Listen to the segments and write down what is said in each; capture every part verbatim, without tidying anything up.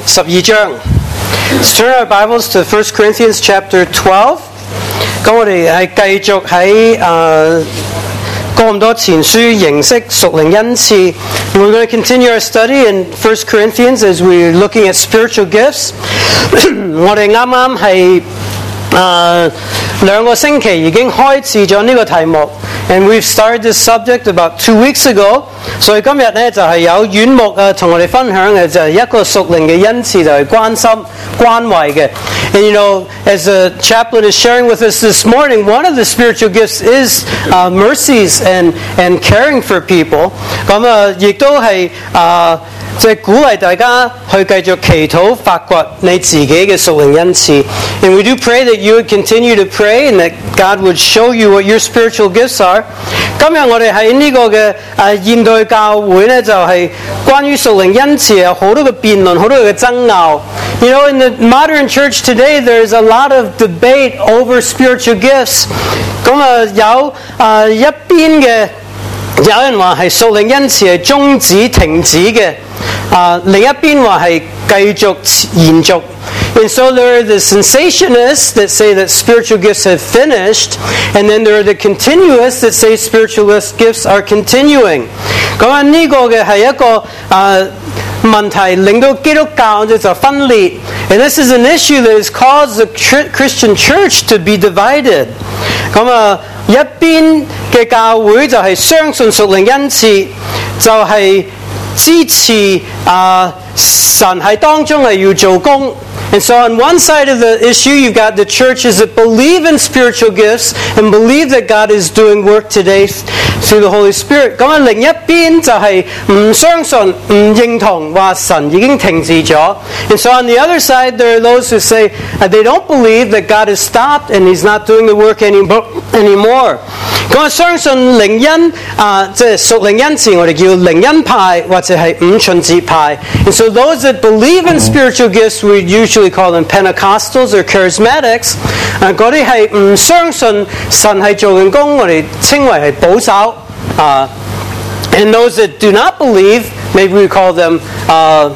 十二章。Let's turn our Bibles to First Corinthians chapter twelve。咁我哋係繼續喺誒哥林多前書認識屬靈恩賜。We're going to continue our study in First Corinthians as we're looking at spiritual gifts。我哋啱啱係誒兩個星期已經開始咗呢個題目。And we've started this subject about two weeks ago. 所以今日咧就係有遠目啊，同我哋分享嘅就係一個屬靈嘅恩賜，就係關心、關懷嘅。And you know, as the chaplain is sharing with us this morning, one of the spiritual gifts is uh, mercies and and caring for people. 咁啊，亦都係啊。即係鼓勵大家去繼續祈禱發掘你自己嘅屬靈恩賜。And we do pray that you would continue to pray and that God would show you what your spiritual gifts are. 今日我哋喺呢個嘅誒現代教會咧，就係關於屬靈恩賜有好多嘅辯論，好多嘅爭拗。You know, in the modern church today, there's a lot of debate over spiritual gifts. 咁啊有啊一邊嘅有人話係屬靈恩賜係終止停止嘅。Uh, 另一邊話係繼續延續。And so there are the cessationists that say that spiritual gifts have finished, and then there are the continuists that say spiritual gifts are continuing. 咁啊呢個嘅係一個啊問題，令到基督教就分裂。And this is an issue that has caused the Christian church to be divided. 咁啊一邊嘅教會就係相信屬靈恩賜，就係支持啊、uh, 神喺當中係要做工。And so on one side of the issue, you've got the churches that believe in spiritual gifts and believe that God is doing work today through the Holy Spirit. 咁啊另一邊就係唔相信、唔認同話神已經停止咗。And so on the other side, there are those who say uh, they don't believe that God has stopped and He's not doing the work any, anymore. 咁啊相信靈恩啊，即係屬靈恩賜，我哋叫靈恩派或者係五旬節派。And so those that believe in spiritual gifts, we usually call them Pentecostals or Charismatics. 啊，嗰啲係唔相信神係做緊工，我哋稱為係保守啊。And those that do not believe, maybe we call them uh,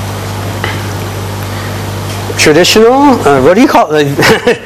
traditional. Uh, what do you call it?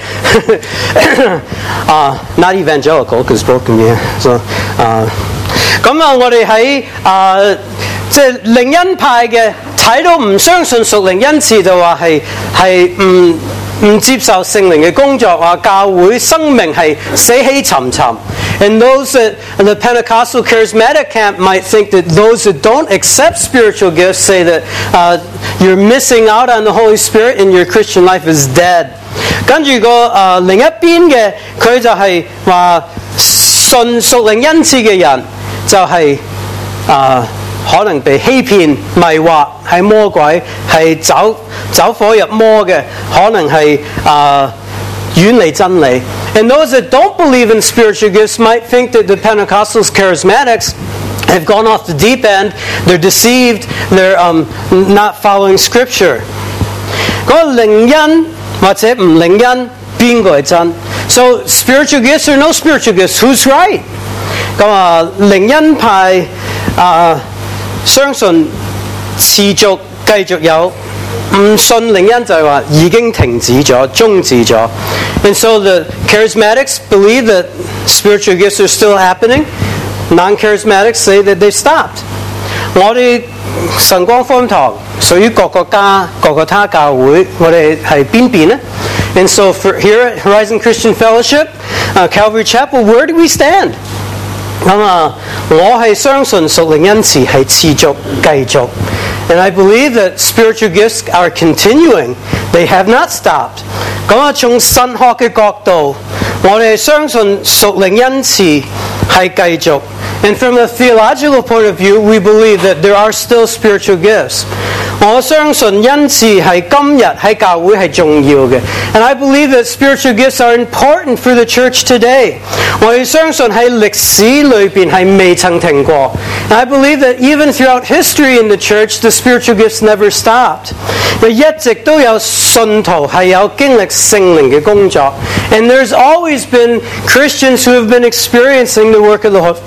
uh, not evangelical, because both can be. So, 啊，咁啊，我哋喺啊，即係靈恩派嘅睇到唔相信屬靈恩賜，就話係係唔唔接受聖靈嘅工作，話教會生命係死氣沉沉。And those that in the Pentecostal charismatic camp might think that those that don't accept spiritual gifts say that uh, you're missing out on the Holy Spirit and your Christian life is dead. 跟住個誒另一邊嘅佢就係話信屬靈恩賜嘅人就係、是、啊。呃可能被欺騙、迷惑，係魔鬼，係走走火入魔嘅，可能係啊遠離真理。And those that don't believe in spiritual gifts might think that the Pentecostals, Charismatics have gone off the deep end. They're deceived. They're um, not following Scripture. 嗰個靈恩或者唔靈恩，邊個係真 ？So spiritual gifts or no spiritual gifts? Who's right? 咁啊，靈恩派啊。相信持續繼續有，唔信靈恩就係話已經停止咗、終止咗。And so the charismatics believe that spiritual gifts are still happening. Non-charismatics say that they stopped. 我哋晨光福音堂屬於各個家、各個他教會，我哋係邊邊呢？ And so for here at Horizon Christian Fellowship, uh, Calvary Chapel, where do we stand? 咁啊，我係相信屬靈恩賜係持續繼續 ，and I believe that spiritual gifts are continuing. They have not stopped. 咁啊，從神學嘅角度，我哋相信屬靈恩賜係繼續。And from a theological point of view, we believe that there are still spiritual gifts. 我相信恩賜係今日喺教會係重要嘅。And I believe that spiritual gifts are important for the church today. 我哋相信喺歷史裏邊係未曾停過。And I believe that even throughout history in the church, the spiritual gifts never stopped. 一直都有信徒係有經歷聖靈嘅工作。And there's always been Christians who have been experiencing the work of the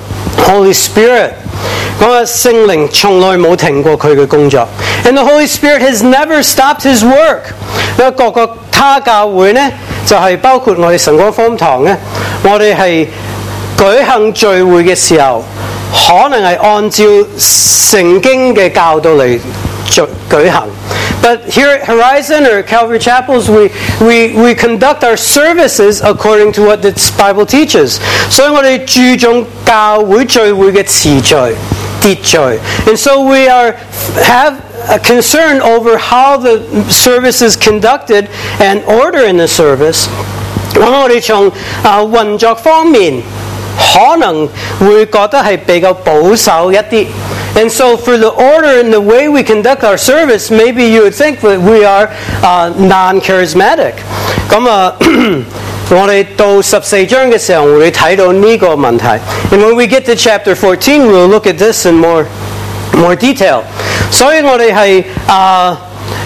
Holy Spirit。講啊，聖靈從來冇停過佢嘅工作 ，and the Holy Spirit has never stopped His work。因為各個他教會呢，就係、是、包括我哋神光福音堂呢，我哋係舉行聚會嘅時候，可能係按照聖經嘅教導嚟舉行。But here at Horizon or Calvary Chapels, we, we, we conduct our services according to what this Bible teaches. 所以我哋注重教會聚會嘅次序、秩序。And so we are have a concern over how the service is conducted and order in the service. 咁我哋從啊運作方面，可能會覺得係比較保守一啲。And so for the order and the way we conduct our service, maybe you would think that we are uh, non-charismatic. 咁啊，我哋到十四章嘅時候，我會睇到呢個問題。And when we get to chapter fourteen, we'll look at this in more more detail. 所以我哋係啊，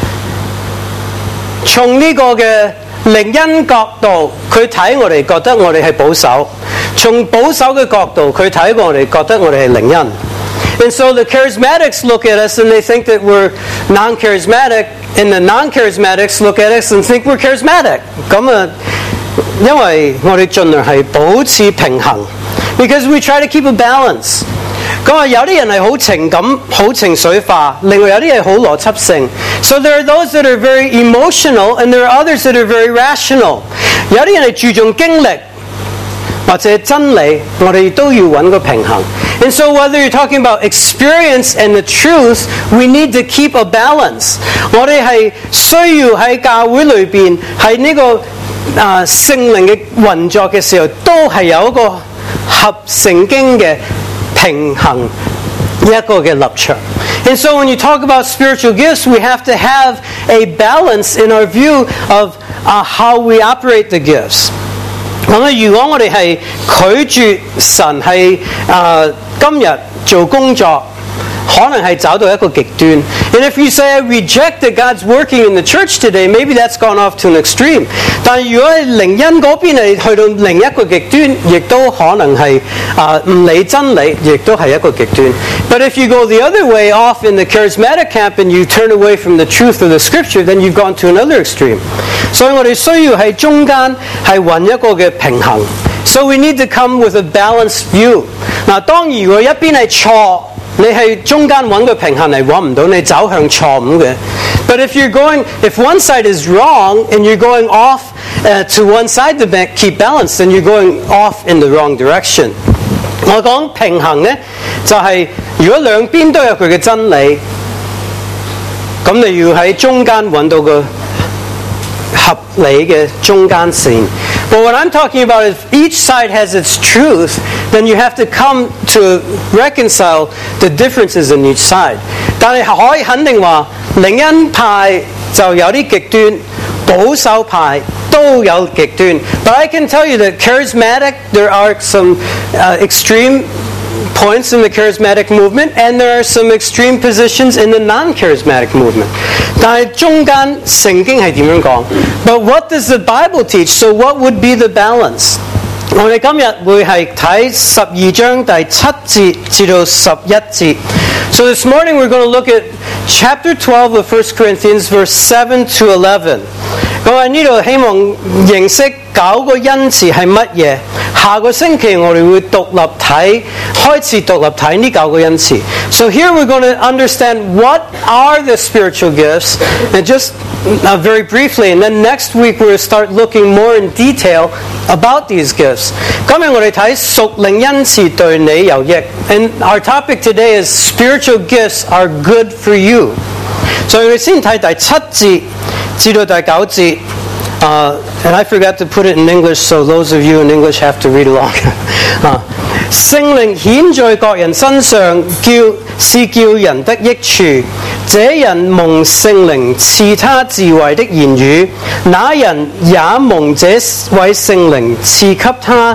從呢個嘅靈恩角度，佢睇我哋覺得我哋係保守；從保守嘅角度，佢睇我哋覺得我哋係靈恩。And so the charismatics look at us and they think that we're non-charismatic, and the non-charismatics look at us and think we're charismatic. 咁啊，因為我哋盡量係保持平衡 ，because we try to keep a balance. 咁啊，有啲人係好情感、好情緒化，另外有啲係好邏輯性。So there are those that are very emotional, and there are others that are very rational. 有啲人係注重經歷或者真理，我哋都要揾個平衡。And so whether you're talking about experience and the truth, we need to keep a balance. 我哋係需要喺教會裏邊喺呢個啊聖靈嘅運作嘅時候，都係有一個合聖經嘅平衡一個嘅立場。And so when you talk about spiritual gifts, we have to have a balance in our view of uh, how we operate the gifts. 咁啊，如果我哋係拒絕神係啊、呃、今日做工作，可能係找到一個極端。And if you say I reject that God's working in the church today, maybe that's gone off to an extreme. 但係如果係靈恩嗰邊係去到另一個極端，亦都可能係啊唔理真理，亦都係一個極端。But if you go the other way off in the charismatic camp and you turn away from the truth of the scripture, then you've gone to another extreme. 所以我哋需要喺中間係揾一個嘅平衡。So we need to come with a balanced view. 嗱，當如果一邊係錯，你係中間揾個平衡嚟揾唔到，你走向錯誤嘅。But if you're going, if one side is wrong and you're going off uh, to one side to keep balance, then you're going off in the wrong direction. 我講平衡呢，就係、是、如果兩邊都有佢嘅真理，咁你要喺中間揾到個合理嘅中間線。But what I'm talking about is each side has its truth, then you have to come to reconcile the differences in each side. 但係可以肯定話，靈恩派就有啲極端，保守派都有極端。But I can tell you that charismatic, there are some uh, extreme points in the charismatic movement, and there are some extreme positions in the non-charismatic movement. 但係中間聖經係點樣講 ？But what does the Bible teach? So what would be the balance? 我哋今日會係睇十二章第七節至到十一節。So this morning we're going to look at chapter twelve of First Corinthians, verse seven to eleven. 咁喺呢度希望認識九個恩賜係乜嘢。下個星期我哋會獨立睇，開始獨立睇呢九個恩賜。So here we're going to understand what are the spiritual gifts, and just uh, very briefly, and then next week we'll start looking more in detail about these gifts. 今日我哋睇屬靈恩賜對你有益， and our topic today is spiritual gifts are good for you. 所以我哋先睇第七節至到第九節。Uh, and I forgot to put it in English, so those of you in English have to read along. 啊，聖靈顯在各人身上，叫是叫人得益處。這人蒙聖靈賜他智慧的言語，那人也蒙這位聖靈賜給他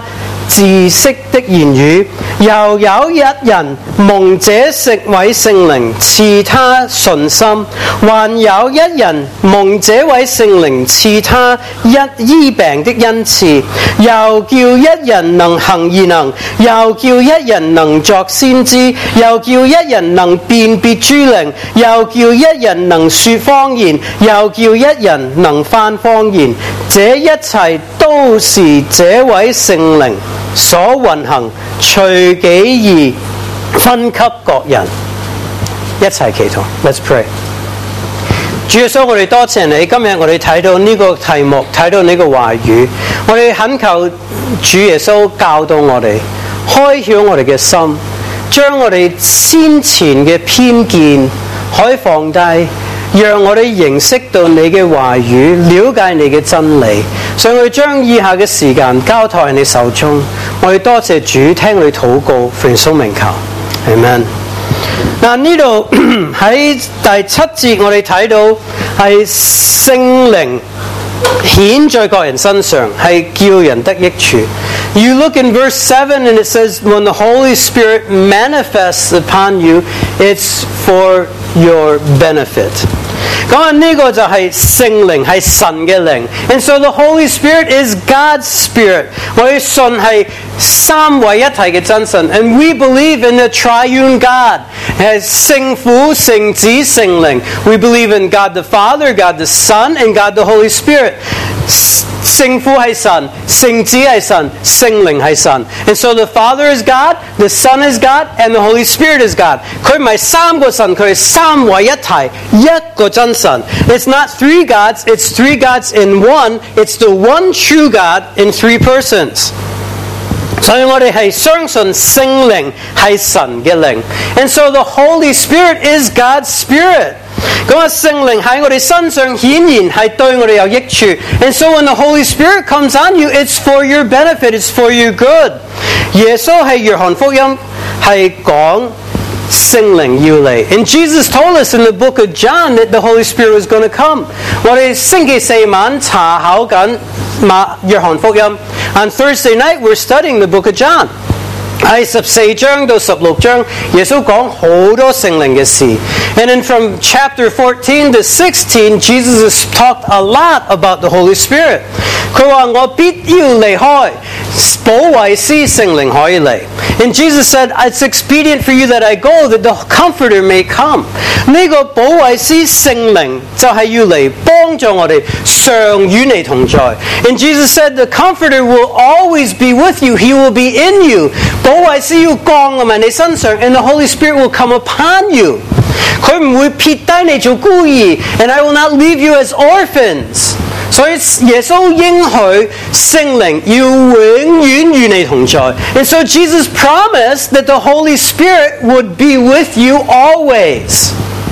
知識的言語，又有一人蒙這食位聖靈賜他信心，還有一人蒙這位聖靈賜他一醫病的恩賜，又叫一人能行異能，又叫一人能作先知，又叫一人能辨別諸靈，又叫一人能說方言，又叫一人能翻方言。這一切都是這位聖靈所運行，隨己意分給各人。一齊祈禱 ，Let's pray。主耶穌，我哋多謝你，今日我哋睇到呢個題目，睇到呢個話語，我哋懇求主耶穌教導我哋，開曉我哋嘅心，將我哋先前嘅偏見可以放低，讓我哋認識到你嘅話語，了解你嘅真理。所以我哋將以下嘅時間交託喺你手中，我哋多謝主，聽我哋禱告，奉耶穌名求 ，Amen。嗱，呢度喺第七節我哋睇到係聖靈顯在各人身上，係叫人得益處。You look in verse seven and it says, when the Holy Spirit manifests upon you, it's for your benefit. 講緊呢個就係聖靈，係神嘅靈。And so the Holy Spirit is God's Spirit. 我哋信係三位一體嘅真神。And we believe in the triune God. 係聖父、聖子、聖靈。We believe in God the Father, God the Son, and God the Holy Spirit. 聖父係神，聖子係神，聖靈係神。And so the Father is God, the Son is God, and the Holy Spirit is God. 佢唔係三個神，佢係三位一體，一個真神。It's not three gods, it's three gods in one. It's the one true God in three persons. 所以我哋係相信聖靈係神嘅靈。And so the Holy Spirit is God's Spirit. 咁啊，聖靈喺我哋身上顯然係對我哋有益處。And so when the Holy Spirit comes on you, it's for your benefit, it's for your good. 耶穌喺約翰福音係講聖靈要嚟。And Jesus told us in the book of John that the Holy Spirit was going to come. 我哋星期四晚查考緊馬約翰福音。On Thursday night, we're studying the book of John. 喺十四章到十六章，耶穌講好多聖靈嘅事。And then from chapter fourteen to sixteen, Jesus has talked a lot about the Holy Spirit. 佢話我必要離開，保惠師聖靈可以嚟。And Jesus said, it's expedient for you that I go, that the Comforter may come. 呢個保惠師聖靈就係要嚟幫助我哋，常與你同在。And Jesus said, the Comforter will always be with you. He will be in you. 保惠師要降喺你身上 and the Holy Spirit will come upon you. 佢唔會撇低你做孤兒 and I will not leave you as orphans. 所以耶穌應許聖靈要永遠與你同在。And so Jesus promised that the Holy Spirit would be with you always.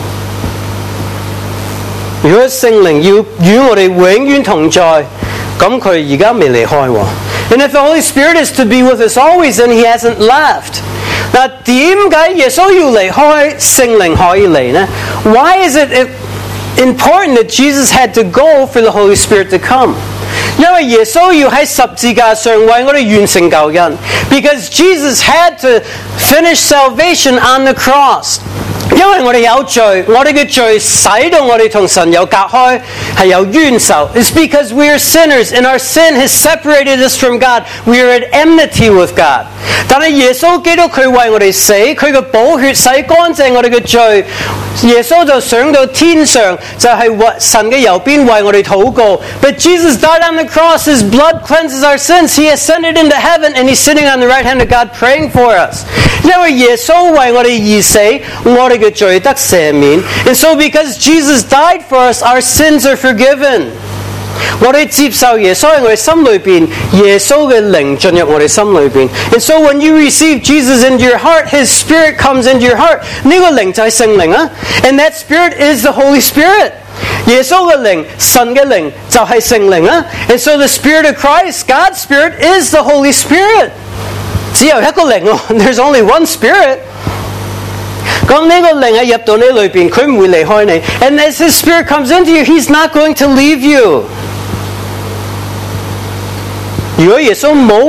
如果聖靈要與我哋永遠同在，咁佢而家未離開喎。And if the Holy Spirit is to be with us always, then He hasn't left. 嗱，點解耶穌要離開聖靈可以嚟呢？ Why is it important that Jesus had to go for the Holy Spirit to come? 因為耶穌要喺十字架上為我哋完成救恩。Because Jesus had to finish salvation on the cross. 因為我哋有罪，我哋嘅罪使到我哋同神有隔開，係有冤仇。It's because we are sinners and our sin has separated us from God. We are at enmity with God. 但係耶穌基督佢為我哋死，佢嘅寶血洗乾淨我哋嘅罪。耶穌就上到天上，就係神嘅右邊為我哋禱告。But Jesus died on the cross. His blood cleanses our sins. He ascended into heaven and He's sitting on the right hand of God praying for us. 因為耶穌為我哋而死，我哋嘅罪得赦免。And so because Jesus died for us, our sins are forgiven. 我哋接受耶穌喺我哋心裏邊，耶穌嘅靈進入我哋心裏邊。And so when you receive Jesus into your heart, His Spirit comes into your heart. 呢個靈就係聖靈啊。And that Spirit is the Holy Spirit. 耶穌嘅靈，神嘅靈就係聖靈啊。And so the Spirit of Christ, God's Spirit, is the Holy Spirit. 只有一個靈喎 ，There's only one Spirit. 講呢個靈係入到你裏邊，佢唔會離開你。And as His Spirit comes into you, He's not going to leave you. 如果耶穌冇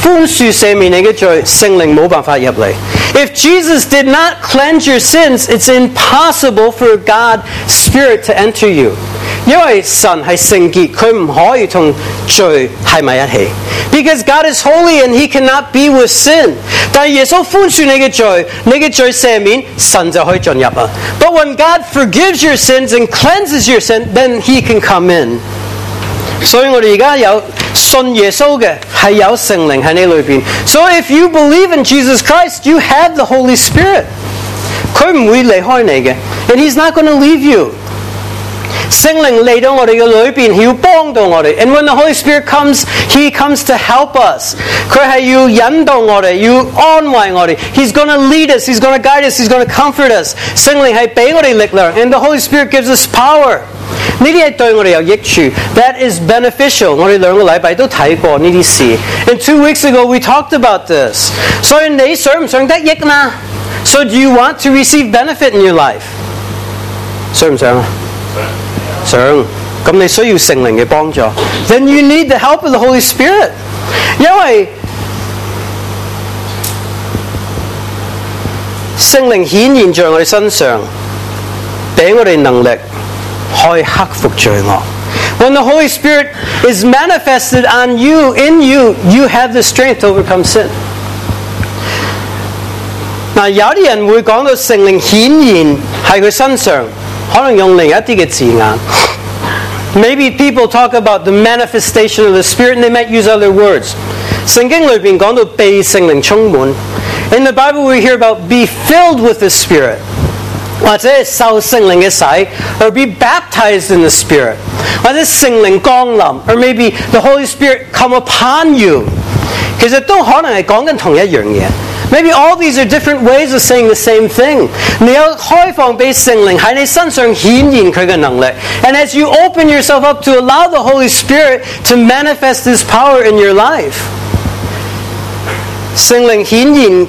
寬恕赦免你嘅罪，聖靈冇辦法入嚟。If Jesus did not cleanse your sins, it's impossible for God's Spirit to enter you. 因為神係聖潔，佢唔可以同罪喺埋一起。Because God is holy and He cannot be with sin. 但係耶穌寬恕你嘅罪，你嘅罪赦免，神就可以進入啊。But when God forgives your sins and cleanses your sin, then He can come in. 所以我哋而家有信耶穌嘅係有聖靈喺你裏邊。So if you believe in Jesus Christ, you have the Holy Spirit. 佢唔會離開你嘅 and He's not going to leave you. 聖靈嚟到我哋嘅裏邊，佢要幫到我哋。And when the Holy Spirit comes, He comes to help us. 佢係要引導我哋，要安慰我哋。He's going to lead us, He's going to guide us, He's going to comfort us. 聖靈係俾我哋力量 and the Holy Spirit gives us power. 呢啲係對我哋有益處。That is beneficial. 我哋兩個禮拜都睇過呢啲事。And two weeks ago we talked about this. 所以你想唔想得益嘛？ So do you want to receive benefit in your life? 想唔想啊？想。咁你需要聖靈嘅幫助。Then you need the help of the Holy Spirit. 因為聖靈顯現在我哋身上，俾我哋能力可以克服罪惡。When the Holy Spirit is manifested on you, in you, you have the strength to overcome sin. 嗱，有啲人會講到聖靈顯現喺佢身上，可能用另一啲嘅字眼。Maybe people talk about the manifestation of the Spirit and they might use other words. 聖經裏邊講到被聖靈充滿。In the Bible we hear about be filled with the Spirit. 或者係受聖靈嘅洗 or be baptized in the Spirit. 或者聖靈降臨 or maybe the Holy Spirit come upon you. 其實都可能係講緊同一樣嘢。Maybe all these are different ways of saying the same thing. 你有開放俾聖靈喺你身上顯現佢嘅能力。And as you open yourself up to allow the Holy Spirit to manifest His power in your life. 聖靈顯現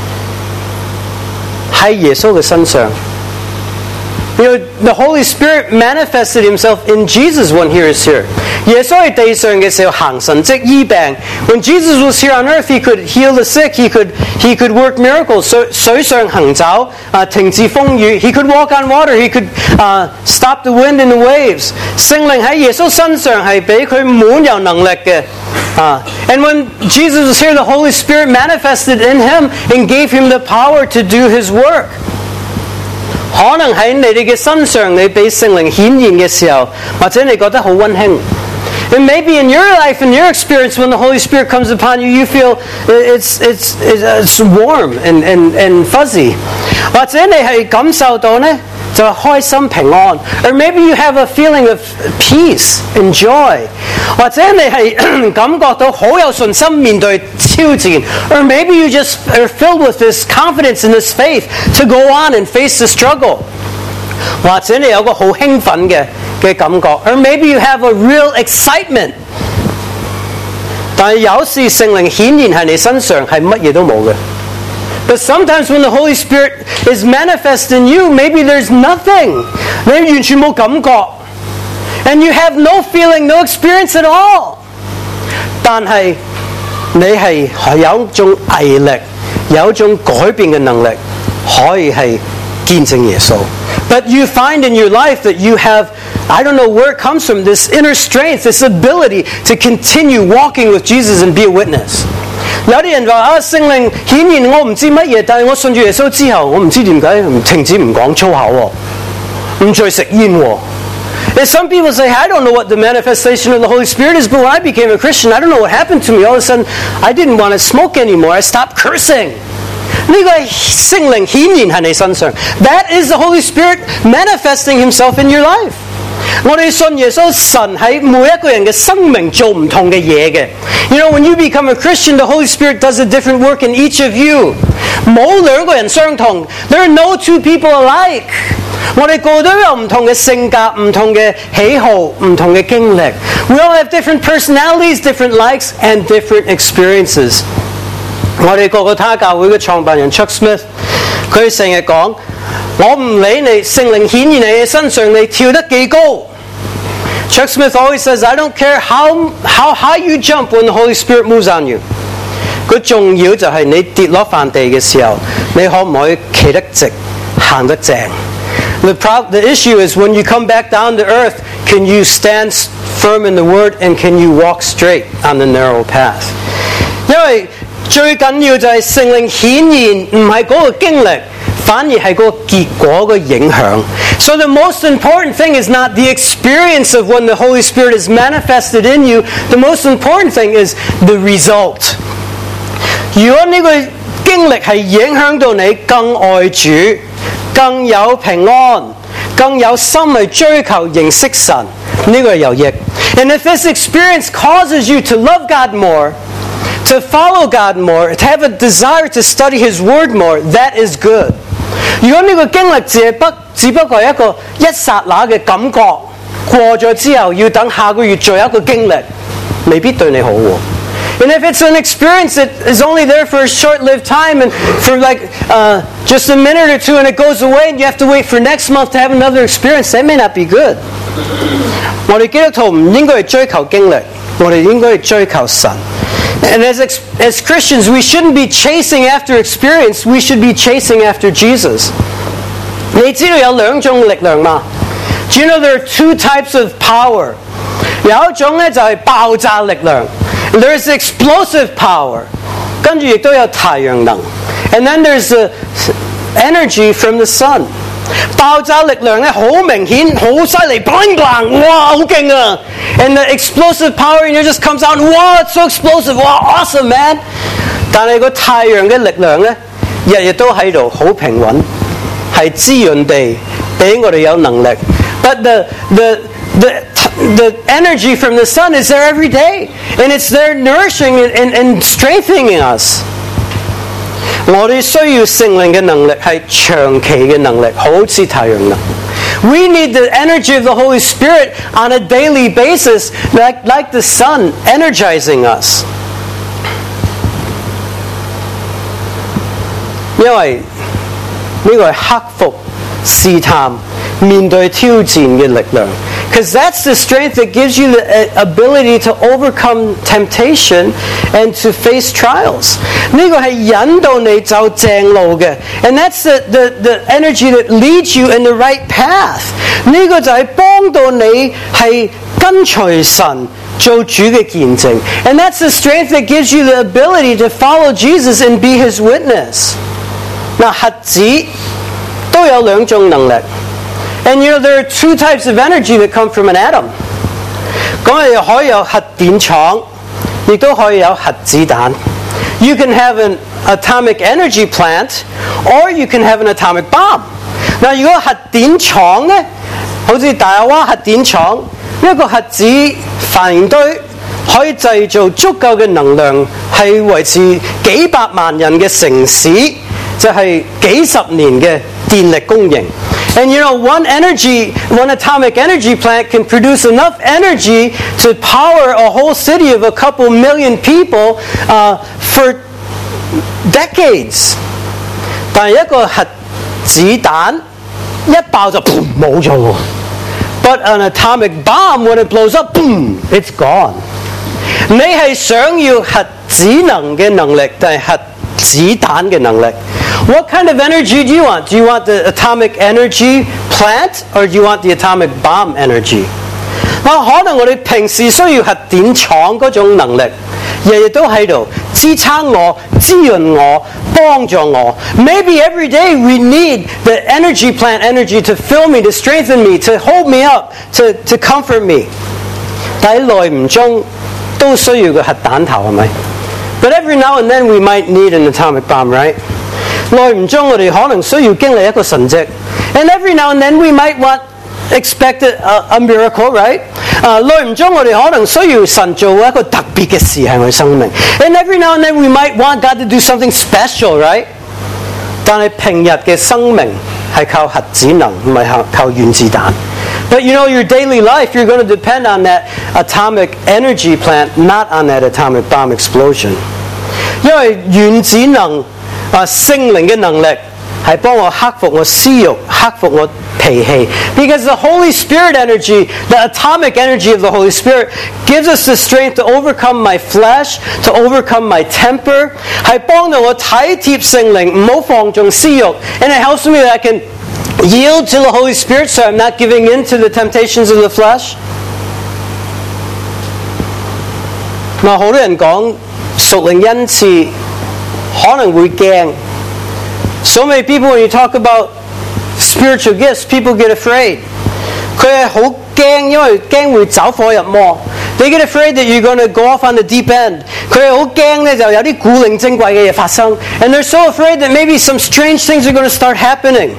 喺耶穌嘅身上。You know, the Holy Spirit manifested Himself in Jesus when He was here. 耶穌喺地上嘅時候行神蹟醫病。When Jesus was here on earth, He could heal the sick. He could He could work miracles. 水水上行走，啊停止風雨。He could walk on water. He could uh, stop the wind and the waves. 聖靈喺耶穌身上係俾佢滿有能力嘅。Uh, and when Jesus was here, the Holy Spirit manifested in Him and gave Him the power to do His work. 可能喺你哋嘅身上，你俾聖靈顯現嘅時候，或者你覺得好溫馨。And maybe in your life, in your experience, when the Holy Spirit comes upon you, you feel it's it's it's warm and and and fuzzy. 或者你係感受到呢，就係開心平安。Or maybe you have a feeling of peace and joy. 或者你係感覺到好有信心面對挑戰。Or maybe you just are filled with this confidence and this faith to go on and face the struggle. 或者你有個好興奮嘅嘅感覺。Or maybe you have a real excitement. 但係有時聖靈顯現喺你身上係乜嘢都冇嘅。But sometimes when the Holy Spirit is manifest in you, maybe there's nothing. 你完全冇感覺。And you have no feeling, no experience at all. 但係你係有一種毅力，有一種改變嘅能力，可以係見證耶穌。But you find in your life that you have, I don't know where it comes from, this inner strength, this ability to continue walking with Jesus and be a witness. 有啲人話啊，聖靈顯現我唔知乜嘢，但係我信住耶穌之後，我唔知點解唔停止唔講粗口喎，唔再食煙喎。And some people say, I don't know what the manifestation of the Holy Spirit is, but when I became a Christian, I don't know what happened to me. All of a sudden, I didn't want to smoke anymore. I stopped cursing. 呢個係聖靈顯現喺你身上。That is the Holy Spirit manifesting Himself in your life. 我哋信耶穌，神喺每一個人嘅生命做唔同嘅嘢嘅。You know, when you become a Christian, the Holy Spirit does a different work in each of you. 冇兩個人相同。There are no two people alike. 我哋個個都有唔同嘅性格、唔同嘅喜好、唔同嘅經歷。We all have different personalities, different likes, and different experiences. 我哋個個他教會嘅創辦人 Chuck Smith， 佢成日講：我唔理你聖靈顯現你嘅身上，你跳得幾高。Chuck Smith always says, I don't care how how high you jump when the Holy Spirit moves on you. 佢重要就係你跌落飯地嘅時候，你可唔可以企得直，行得正？ The, pro- the issue is when you come back down to earth, can you stand firm in the Word and can you walk straight on the narrow path? 因為最緊要就係聖靈顯現，唔係嗰個經歷，反而係嗰個結果嘅影響。So the most important thing is not the experience of when the Holy Spirit is manifested in you. The most important thing is the result. 如果呢個經歷係影響到你更愛主，更有平安，更有心去追求認識神，呢個係有益。And if this experience causes you to love God more, to follow God more, to have a desire to study His Word more, that is good. 如果呢個經歷只不只不過係一個一剎那嘅感覺，過咗之後要等下個月再有一個經歷，未必對你好喎。And if it's an experience that is only there for a short-lived time and for like uh, just a minute or two and it goes away and you have to wait for next month to have another experience, that may not be good. 我哋基督徒唔應該去追求經歷，我哋應該去追求神。And as, as Christians, we shouldn't be chasing after experience, we should be chasing after Jesus. 你知道有兩種力量嗎？ Do you know there are two types of power? 有一種咧就係爆炸力量。There's explosive power. 跟住亦都有太陽能。And then there's the energy from the sun. 爆炸力量咧好明顯，好犀利 ，bang bang， 哇，好勁啊 ！And the explosive power in you just comes out， 哇 ，it's so explosive， 哇 ，awesome man！ 但係個太陽嘅力量咧，日日都喺度，好平穩，係滋潤地俾我哋有能力。But the the the the energy from the sun is there every day, and it's there nourishing and, and, and strengthening us. 我哋需要聖靈嘅能力係長期嘅能力，好似太陽能。We need the energy of the Holy Spirit on a daily basis, like, like the sun energizing us. 因為呢個係克服試探、面對挑戰嘅力量。Because that's the strength that gives you the ability to overcome temptation and to face trials. 呢個係引導你走正路嘅 and that's the, the, the energy that leads you in the right path. 呢個就係幫到你係跟隨神做主嘅見證 and that's the strength that gives you the ability to follow Jesus and be His witness. 嗱，核子都有兩種能力。And you know there are two types of energy that come from an atom. 咁你可以有核電廠，亦都可以有核子彈。You can have an atomic energy plant, or you can have an atomic bomb. 嗱，如果核電廠咧，好似大亞灣核電廠，一個核子反應堆可以製造足夠嘅能量，係維持幾百萬人嘅城市，就係幾十年嘅電力供應。And you know, one energy, one atomic energy plant can produce enough energy to power a whole city of a couple million people uh, for decades. 但係一個核子彈一爆就砰冇咗喎。But an atomic bomb, when it blows up, boom, it's gone. 你係想要核子能嘅能力，定係核子彈嘅能力？What kind of energy do you want? Do you want the atomic energy plant or do you want the atomic bomb energy? 嗱，可能我哋平時需要核電廠嗰種能力，日日都喺度支撐我、滋潤我、幫助我。Maybe every day we need the energy plant energy to fill me, to strengthen me, to hold me up, to, to comfort me. 但係耐唔中都需要個核彈頭係咪？ But every now and then we might need an atomic bomb, right? 耐唔中我哋可能需要經歷一個神蹟 and every now and then we might want expect a, a miracle, right? 啊，耐唔中我哋可能需要神做一個特別嘅事喺我哋生命 and every now and then we might want God to do something special, right? 但係平日嘅生命係靠核子能，唔係靠靠原子彈。But you know, your daily life, you're going to depend on that atomic energy plant, not on that atomic bomb explosion. 因為原子能啊，聖靈嘅能力係幫我克服我私慾，克服我脾氣。Because the Holy Spirit energy, the atomic energy of the Holy Spirit, gives us the strength to overcome my flesh, to overcome my temper. 係幫到我體貼聖靈，唔好放縱私慾。And it helps me that I can yield to the Holy Spirit so I'm not giving in to the temptations of the flesh. 嗱，好多人講屬靈恩賜可能會驚。So many people, when you talk about spiritual gifts, people get afraid. 佢係好驚，因為驚會走火入魔。They get afraid that you're going to go off on the deep end. 佢係好驚咧，就有啲古靈精怪嘅嘢發生。And they're so afraid that maybe some strange things are going to start happening.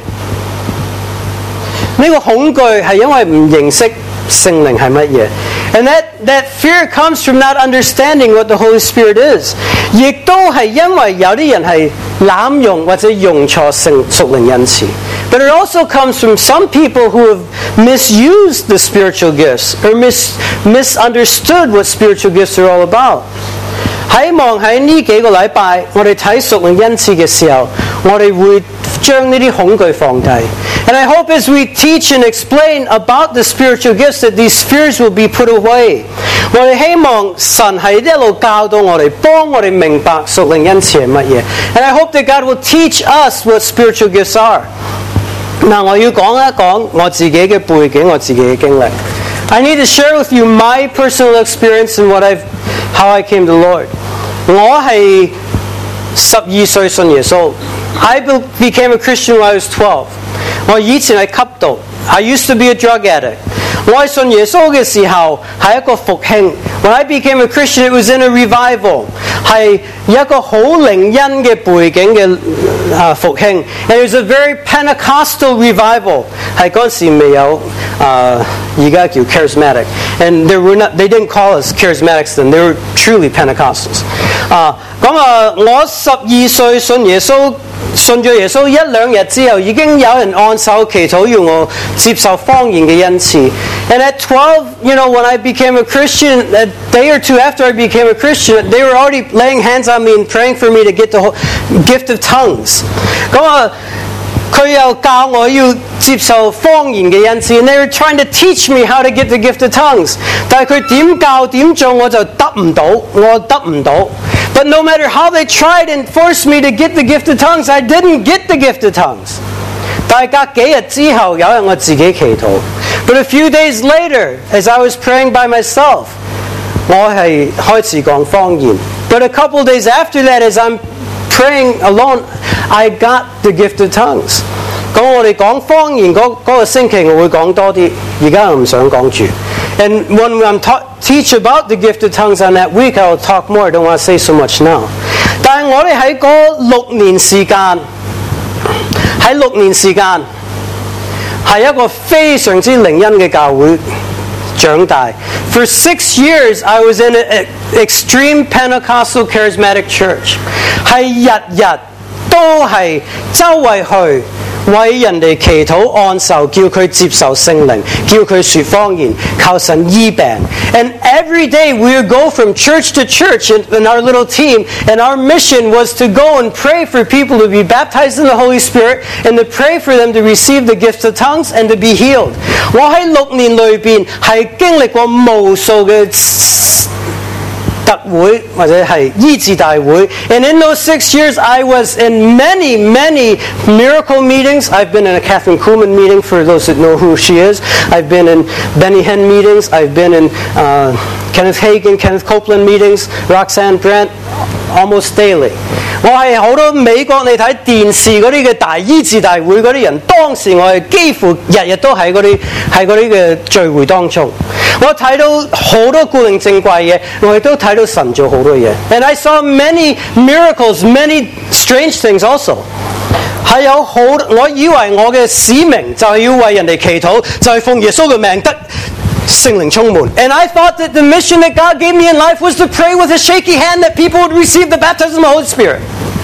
呢個恐懼係因為唔認識聖靈係乜嘢。And that, that fear comes from not understanding what the Holy Spirit is. 亦都係因為有啲人係濫用或者用錯聖屬靈恩賜。But it also comes from some people who have misused the spiritual gifts or mis, misunderstood what spiritual gifts are all about. 希望喺呢幾個禮拜，我哋睇屬靈恩賜嘅時候，我哋會將呢啲恐懼放低。And I hope as we teach and explain about the spiritual gifts that these fears will be put away. 我哋希望神係一路教導我哋，幫我哋明白屬靈恩賜係乜嘢。And I hope that God will teach us what spiritual gifts are. 嗱，我要講一講我自己嘅背景，我自己嘅經歷。I need to share with you my personal experience and what I've, how I came to the Lord. 我係十二歲信耶穌。I became a Christian when I was twelve. 我以前係吸毒。I used to be a drug addict. 我係信耶穌嘅時候係一個復興。When I became a Christian, it was in a revival. 係一個好靈恩嘅背景嘅啊復興。And it was a very Pentecostal revival. 係嗰陣時未有啊而家叫 charismatic. And they were not, they didn't call us charismatics then. They were truly Pentecostals. 啊咁啊，我十二歲信耶穌。信咗耶穌一兩日之後，已經有人按手祈禱要我接受方言嘅恩賜。And at twelve, you know, when I became a Christian, a day or two after I became a Christian, they were already laying hands on me and praying for me to get the gift of tongues. 咁啊，佢又教我要接受方言嘅恩賜。And they were trying to teach me how to get the gift of tongues. 但係佢點教點做我就得唔到，我得唔到。But no matter how they tried and forced me to get the gift of tongues, I didn't get the gift of tongues. 但係隔幾日之後，有日我自己祈禱。But a few days later, as I was praying by myself, 我係開始講方言。But a couple days after that, as I'm praying alone, I got the gift of tongues. 咁我哋講方言嗰嗰個星期，我會講多啲。而家我唔想講住。And when I'm ta- teach about the gift of tongues on that week, I'll talk more. I don't want to say so much now. 但係我哋喺嗰六年時間，喺六年時間係一個非常之靈恩嘅教會長大。For six years, I was in an extreme Pentecostal charismatic church. 係日日都係周圍去。為人哋祈禱按手，叫佢接受聖靈，叫佢說方言，靠神醫病。And every day we would go from church to church in, in our little team, and our mission was to go and pray for people to be baptized in the Holy Spirit, and to pray for them to receive the gift of tongues and to be healed. 我喺六年裏邊係經歷過無數嘅特會或者係醫治大會。And in those six years, I was in many, many miracle meetings. I've been in a Catherine Kuhlman meeting, for those that know who she is. I've been in Benny Hinn meetings. I've been in uh, Kenneth Hagin, Kenneth Copeland meetings, Roxanne Brent, almost daily. 我係好多美國你睇電視嗰啲嘅大醫治大會嗰啲人，當時我係幾乎日日都喺嗰啲喺嗰啲嘅聚會當中。我睇到好多古靈精怪嘢，我亦都睇到神做好多嘢。And I saw many miracles, many strange things also. 係有好，我以為我嘅使命就係要為人哋祈禱，就係奉耶穌嘅命得聖靈充滿。And I thought that the mission that God gave me in life was to pray with a shaky hand that people would receive the baptism of the Holy Spirit.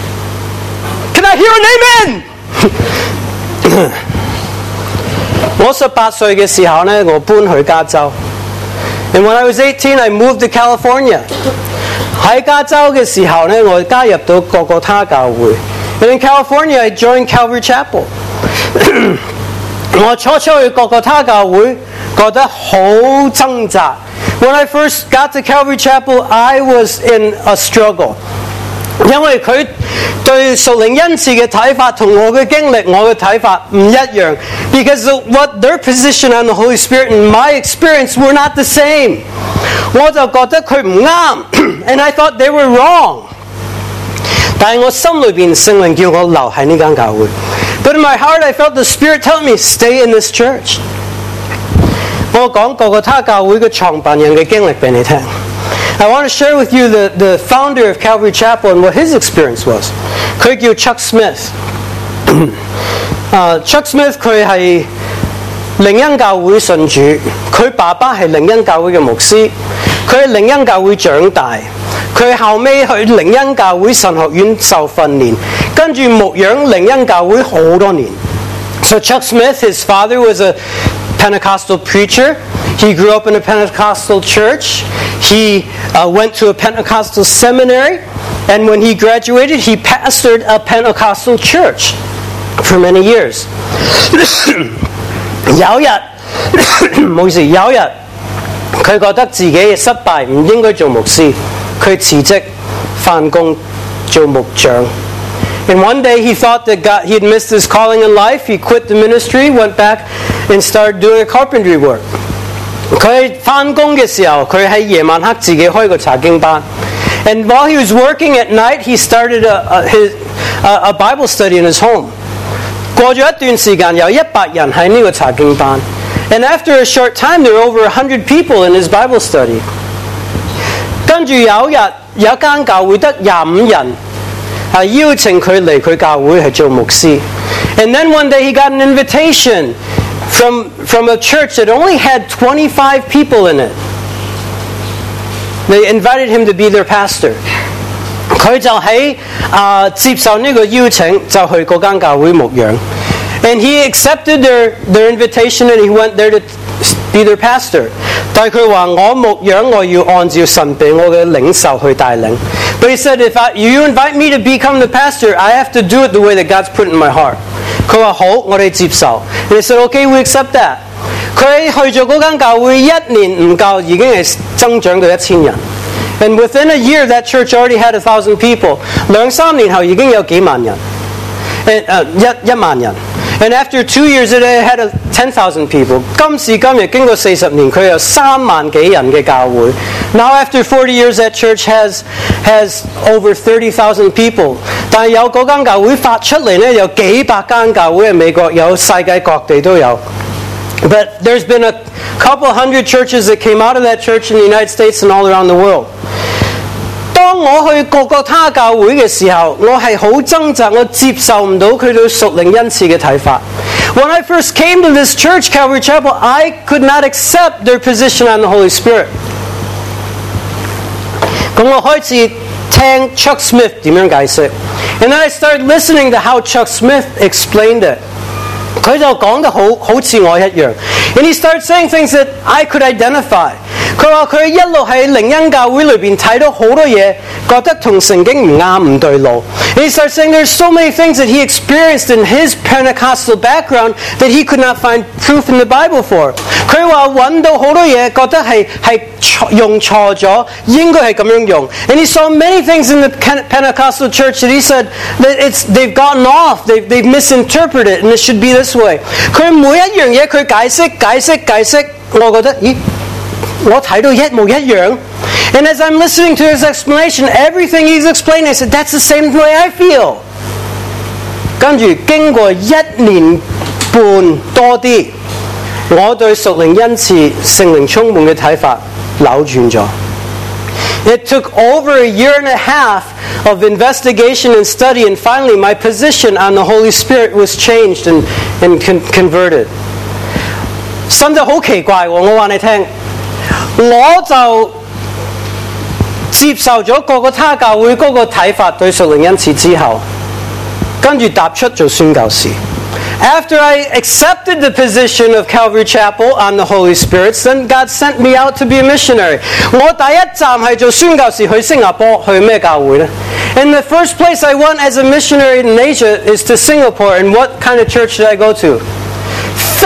Can I hear an amen? 我十八歲嘅時候呢，我搬去加州。And when I was eighteen, I moved to California. 喺加州嘅時候呢，我加入到各個他教會。And in California, I joined Calvary Chapel. 我初初去各各他教會，覺得好掙扎。When I first got to Calvary Chapel, I was in a struggle. 因為佢對屬靈恩賜嘅睇法同我嘅經歷、我嘅睇法唔一樣。Because of what their position on the Holy Spirit and my experience were not the same. 我就覺得佢唔啱 ，and I thought they were wrong. 但係我心裏邊聖靈叫我留喺呢間教會。But in my heart, I felt the Spirit telling me, stay in this church. 我講各個他教會嘅創辦人嘅經歷俾你聽。I want to share with you the, the founder of Calvary Chapel and what his experience was. 佢叫 Chuck Smith. uh, Chuck Smith 佢係靈恩教會信主，佢爸爸係靈恩教會嘅牧師，佢喺靈恩教會長大，佢後尾去靈恩教會神學院受訓練，跟住牧養靈恩教會好多年。So Chuck Smith, his father was a Pentecostal preacher. He grew up in a Pentecostal church. He uh, went to a Pentecostal seminary. And when he graduated, he pastored a Pentecostal church for many years. 有日，唔好意思，有日佢覺得自己失敗，唔應該做牧師，佢辭職返工做木匠。And one day he thought that God, he had missed his calling in life. He quit the ministry, went back and started doing carpentry work. 佢返工嘅時候，佢喺夜晚黑自己開個查經班。And while he was working at night, he started a, a, his, a, a Bible study in his home. 過咗一段時間，有一百人喺呢個查經班。And after a short time, there were over a hundred people in his Bible study. 跟住有日有一間教會得廿五人。係邀請佢嚟佢教會係做牧師。And then one day he got an invitation from, from a church that only had twenty-five people in it. They invited him to be their pastor. 佢就喺啊、呃、接受呢個邀請，就去嗰間教會牧養。And he accepted their, their invitation and he went there to be their pastor. 但係佢話我牧養我要按照神俾我嘅領袖去帶領。But he said, if I, you invite me to become the pastor, I have to do it the way that God's put it in my heart. 佢話好，我哋接受。And he said, okay, we accept that. 佢去咗嗰間教會一年唔夠，已經係增長到一千人。And within a year, that church already had a thousand people. 兩三年後已經有幾萬人。And, uh, 一一萬人。And after two years, it had a ten thousand people. 今時今日經過四十年，佢有三萬幾人嘅教會。Now after forty years, that church has has over thirty thousand people. 但係有嗰間教會發出嚟咧，有幾百間教會喺美國，有世界各地都有。But there's been a couple hundred churches that came out of that church in the United States and all around the world. 當我去各個他教會嘅時候，我係好掙扎，我接受唔到佢對屬靈恩賜嘅睇法。When I first came to this church, Calvary Chapel, I could not accept their position on the Holy Spirit. 咁我開始聽 Chuck Smith 點樣解釋 ，and then I started listening to how Chuck Smith explained it. 佢就講得好好似我一樣 ，and he started saying things that I could identify. 佢話佢一路喺靈恩教會裏邊睇到好多嘢，覺得同聖經唔啱唔對路。And he started saying there's so many things that he experienced in his Pentecostal background that he could not find proof in the Bible for. 佢話揾到好多嘢，覺得係係用錯咗，應該係咁樣用。And he saw many things in the Pentecostal church that he said that it's they've gotten off, they've they've misinterpreted, and it should be this way. 佢每一樣嘢佢解釋解釋解釋，我覺得咦。我睇到一模一樣 And as I'm listening to his explanation, everything he's explaining, I said, that's the same way I feel. 跟住經過一年半多啲，我對屬靈恩賜、聖靈充滿嘅睇法扭轉咗。It took over a year and a half of investigation and study, and finally my position on the Holy Spirit was changed and, and con- converted. 甚至好奇怪喎，我話你聽。我就接受咗個個他教會嗰個睇法對屬靈恩賜之後，跟住踏出做宣教士。After I accepted the position of Calvary Chapel on the Holy Spirit, then God sent me out to be a missionary. 我第一站係做宣教士去新加坡，去咩教會呢？ And the first place I went as a missionary in Asia is to Singapore. And what kind of church did I go to?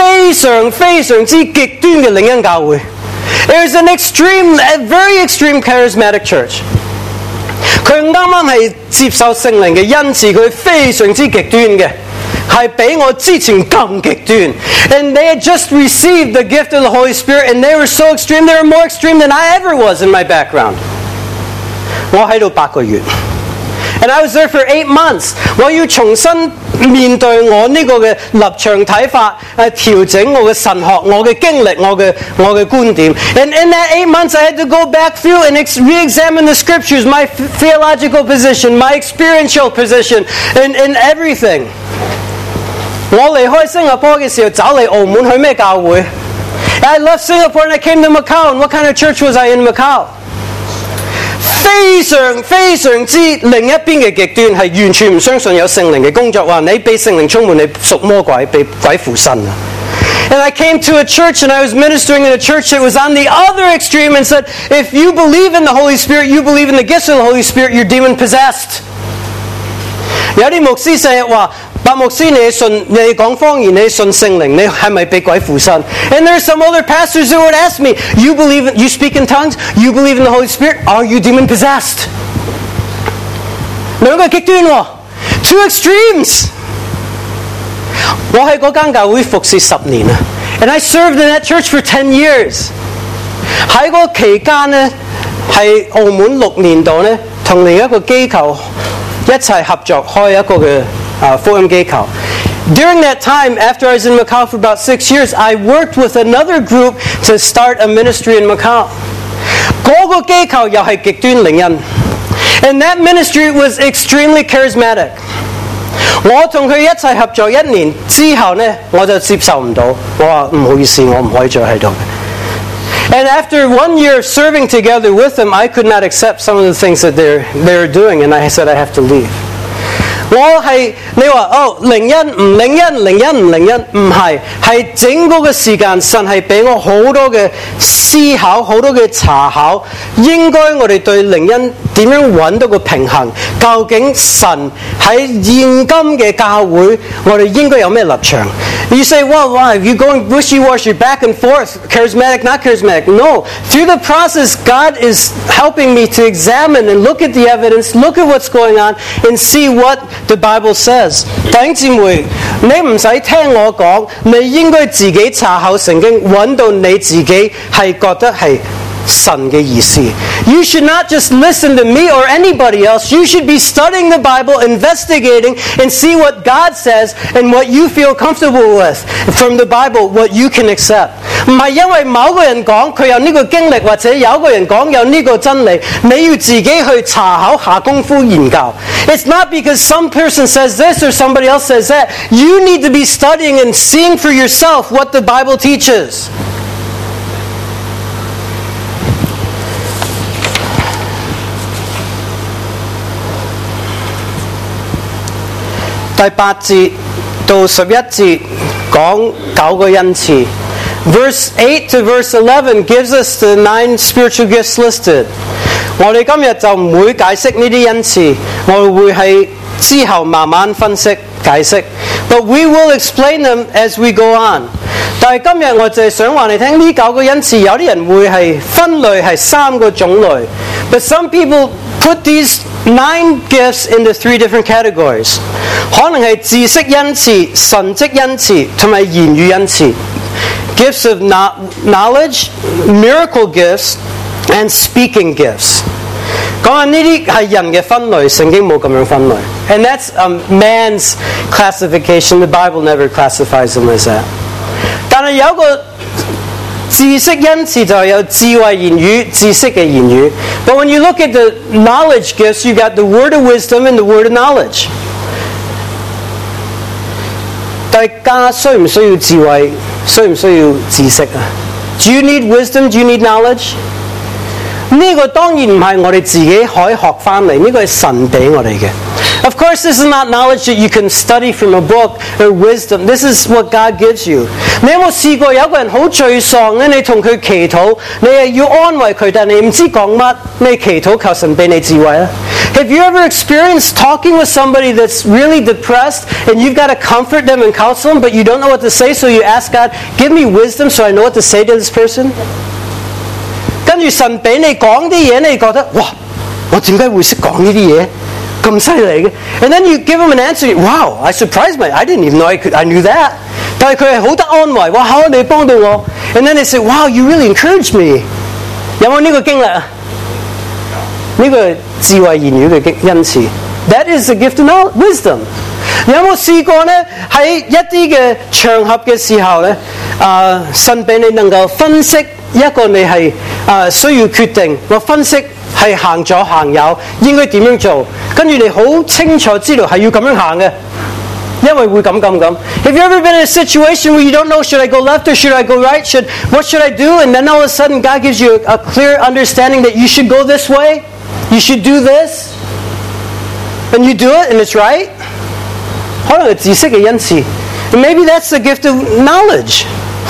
非常非常之極端嘅靈恩教會。There's an extreme, a very extreme charismatic church. 佢啱啱係接受聖靈嘅恩賜，佢非常之極端嘅，係比我之前更極端。And they had just received the gift of the Holy Spirit, and they were so extreme, they were more extreme than I ever was in my background. 我喺度八個月。And I was there for eight months. 我要重新面對我呢個嘅立場睇法，誒調整我嘅神學、我嘅經歷、我嘅我嘅觀點。And in that eight months, I had to go back through and ex- re-examine the scriptures, my theological position, my experiential position, and, and everything. 我離開新加坡嘅時候，走嚟澳門去咩教會 ？I left Singapore and I came to Macau. And what kind of church was I in Macau?非常非常之另一邊嘅極端，係完全唔相信有聖靈嘅工作，話你被聖靈充滿，你屬魔鬼，被鬼附身啊！ And I came to a church and I was ministering in a church that was on the other extreme and said, if you believe in the Holy Spirit, you believe in the gifts of the Holy Spirit, you're demon possessed. 有啲牧師成日話，白牧師你信你講方言，你信聖靈，你係咪被鬼附身 ？And there's some other pastors who would ask me, you believe in, you speak in tongues, you believe in the Holy Spirit, are you demon possessed? 兩個極端喎 ，two extremes。我喺嗰間教會服侍十年啊 ，and I served in that church for ten years。喺嗰期間呢，喺澳門六年度呢，同另一個機構一齊合作開一個嘅。Uh, 福音機構。During that time, after I was in Macau for about six years, I worked with another group to start a ministry in Macau. 嗰個機構又係極端靈恩 ，and that ministry was extremely charismatic. 我同佢一齊合作一年之後呢，我就接受唔到，我話唔好意思，我唔可以再喺度。And after one year serving together with them, I could not accept some of the things that they're they're doing, and I said I have to leave. 我係你話哦靈恩唔靈恩靈恩唔靈恩唔係係整個嘅時間神係俾我好多嘅思考好多嘅查考應該我哋對靈恩點樣揾到個平衡究竟神喺現今嘅教會我哋應該有咩立場 You say well why you going wishy-washy back and forth charismatic not charismatic no through the process God is helping me to examine and look at the evidence look at what's going on and see what The Bible says， 弟兄姊妹，你唔使聽我講，你應該自己查考聖經，揾到你自己係覺得係神嘅意思。You should not just listen to me or anybody else. You should be studying the Bible, investigating, and see what God says and what you feel comfortable with from the Bible, what you can accept. 唔係因為某個人講佢有呢個經歷，或者有個人講有呢個真理，你要自己去查考下功夫研究。It's not because some person says this or somebody else says that. You need to be studying and seeing for yourself what the Bible teaches. 第八節到十一節講九個恩賜。Verse eight to verse eleven gives us the nine spiritual gifts listed. 我哋今日就唔會解釋呢啲恩賜，我哋會喺之後慢慢分析解釋。But we will explain them as we go on. 但係今日我就係想話你聽，呢九個恩賜有啲人會係分類係三個種類。But some people put these nine gifts into three different categories. 可能係知識恩賜、神蹟恩賜同埋言語恩賜。Gifts of knowledge, miracle gifts, and speaking gifts. 講緊呢啲係人嘅分類，聖經冇咁樣分類。And that's a man's classification. The Bible never classifies them as that. 但係有一個知識恩賜就係有智慧言語、知識嘅言語。But when you look at the knowledge gifts, you got the word of wisdom and the word of knowledge. 大家需唔需要智慧？需唔需要知識啊 ？Do you need wisdom? Do you need knowledge? 呢個當然唔係我哋自己可以學翻嚟，呢個係神俾我哋嘅。Of course, this is not knowledge that you can study from a book or wisdom. This is what God gives you. 你有冇試過有個人好沮喪咧？你同佢祈禱，你係要安慰佢，但你唔知講乜，你祈禱求神俾你智慧啊 ？Have you ever experienced talking with somebody that's really depressed and you've got to comfort them and counsel them, but you don't know what to say, so you ask God, give me wisdom so I know what to say to this person? 跟住神俾你講啲嘢，你覺得哇，我點解會識講呢啲嘢？咁犀利嘅 ，and then you give him an answer. Wow, I surprised me. I didn't even know I could. I knew that. 但係佢係好得安慰，哇！好，你幫到我。And then they say, Wow, you really encouraged me. 有冇呢個經歷啊？呢個智慧言語嘅恩賜 ，That is the gift of knowledge, wisdom. 有冇試過咧？喺一啲嘅場合嘅時候咧，啊、呃，神俾你能夠分析一個你係啊、呃、需要決定，我分析。係行左行右，應該點樣做？跟住你好清楚知道係要咁樣行嘅，因為會咁咁咁。Have you ever been in a situation where you don't know should I go left or should I go right? Should what should I do? And then all of a sudden God gives you a, a clear understanding that you should go this way, you should do this, and you do it and it's right. 可能係知識嘅恩賜 and maybe that's the gift of knowledge.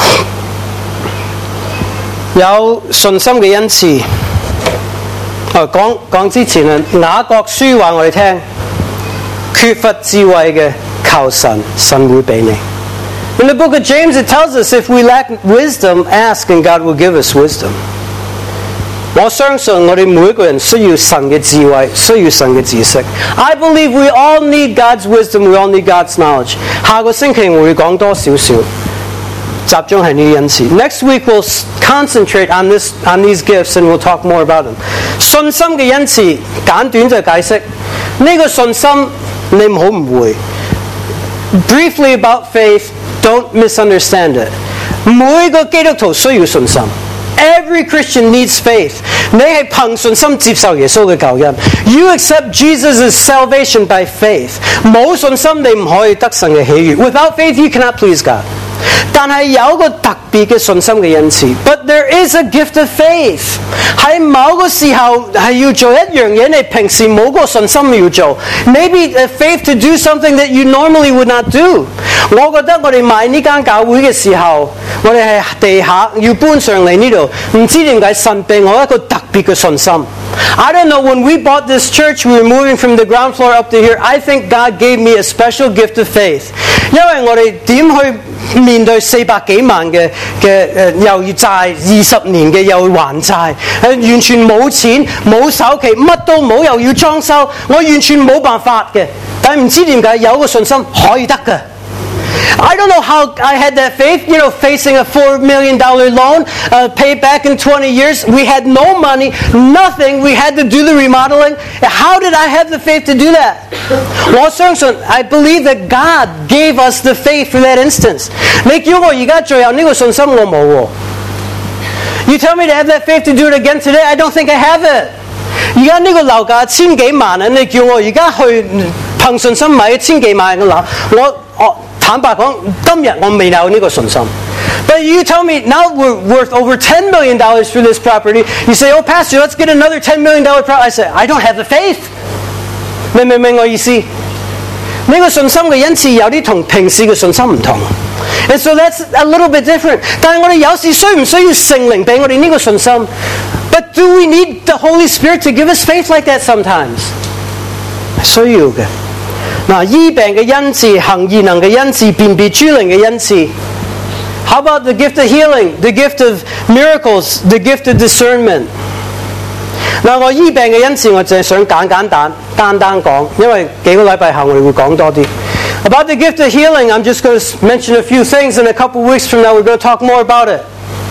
有信心嘅恩賜。哦，講講之前啊，雅各書話我哋聽，缺乏智慧嘅求神，神會俾你。In the book of James, it tells us if we lack wisdom, ask and God will give us wisdom. 我相信我哋每一個人需要神嘅智慧，需要神嘅知識。I believe we all need God's wisdom, we all need God's knowledge. 下個星期我會講多少少。集中係呢啲恩賜。Next week we'll concentrate on this on these gifts and we'll talk more about them. 信心嘅恩賜，簡短就解釋呢個信心，你唔好誤會。Briefly about faith, don't misunderstand it. 每個基督徒需要信心。Every Christian needs faith. 你係憑信心接受耶穌嘅救恩。You accept Jesus' salvation by faith. 冇信心你唔可以得神嘅喜悅。Without faith you cannot please God. 但係有一個特別嘅信心嘅恩賜 ，But there is a gift of faith。喺某個時候係要做一樣嘢，你平時冇個信心要做。Maybe a faith to do something that you normally would not do。我覺得我哋買呢間教會嘅時候，我哋係地下要搬上嚟呢度，唔知點解神俾我一個特別嘅信心。I don't know, when we bought this church, we were moving from the ground floor up to here. I think God gave me a special gift of faith。因為我哋點去面對四百幾萬嘅嘅誒又要債二十年嘅又要還債，誒完全冇錢冇首期乜都冇，又要裝修，我完全冇辦法嘅。但係唔知點解有個信心可以得嘅。I don't know how I had that faith, you know, facing a four million dollar loan, uh, paid back in twenty years. We had no money, nothing. We had to do the remodeling. How did I have the faith to do that? 我相信 I believe that God gave us the faith for that instance. 你叫我而家再有呢個信心，我冇喎。You tell me to have that faith to do it again today? I don't think I have it. 而家呢個樓價千幾萬啊！你叫我而家去憑信心買千幾萬嘅樓，我我。坦白講，今日我未有呢個信心。But you tell me now we're worth over ten million dollars for this property. You say, "Oh, Pastor, let's get another ten million dollar property." I say, "I don't have the faith." 明唔明明我意思？呢個信心嘅恩賜有啲同平時嘅信心唔同。And so that's a little bit different. 但係我哋有時需唔需要聖靈俾我哋呢個信心 ？But do we need the Holy Spirit to give us faith like that sometimes? 需要嘅。嗱，醫病嘅恩賜、行異能嘅恩賜、辨別諸靈嘅恩賜。How about the gift of healing, the gift of miracles, the gift of discernment? 嗱，我醫病嘅恩賜，我淨係想簡簡單單單講，因為幾個禮拜後我哋會講多啲。About the gift of healing, I'm just going to mention a few things, and a couple of weeks from now we're going to talk more about it.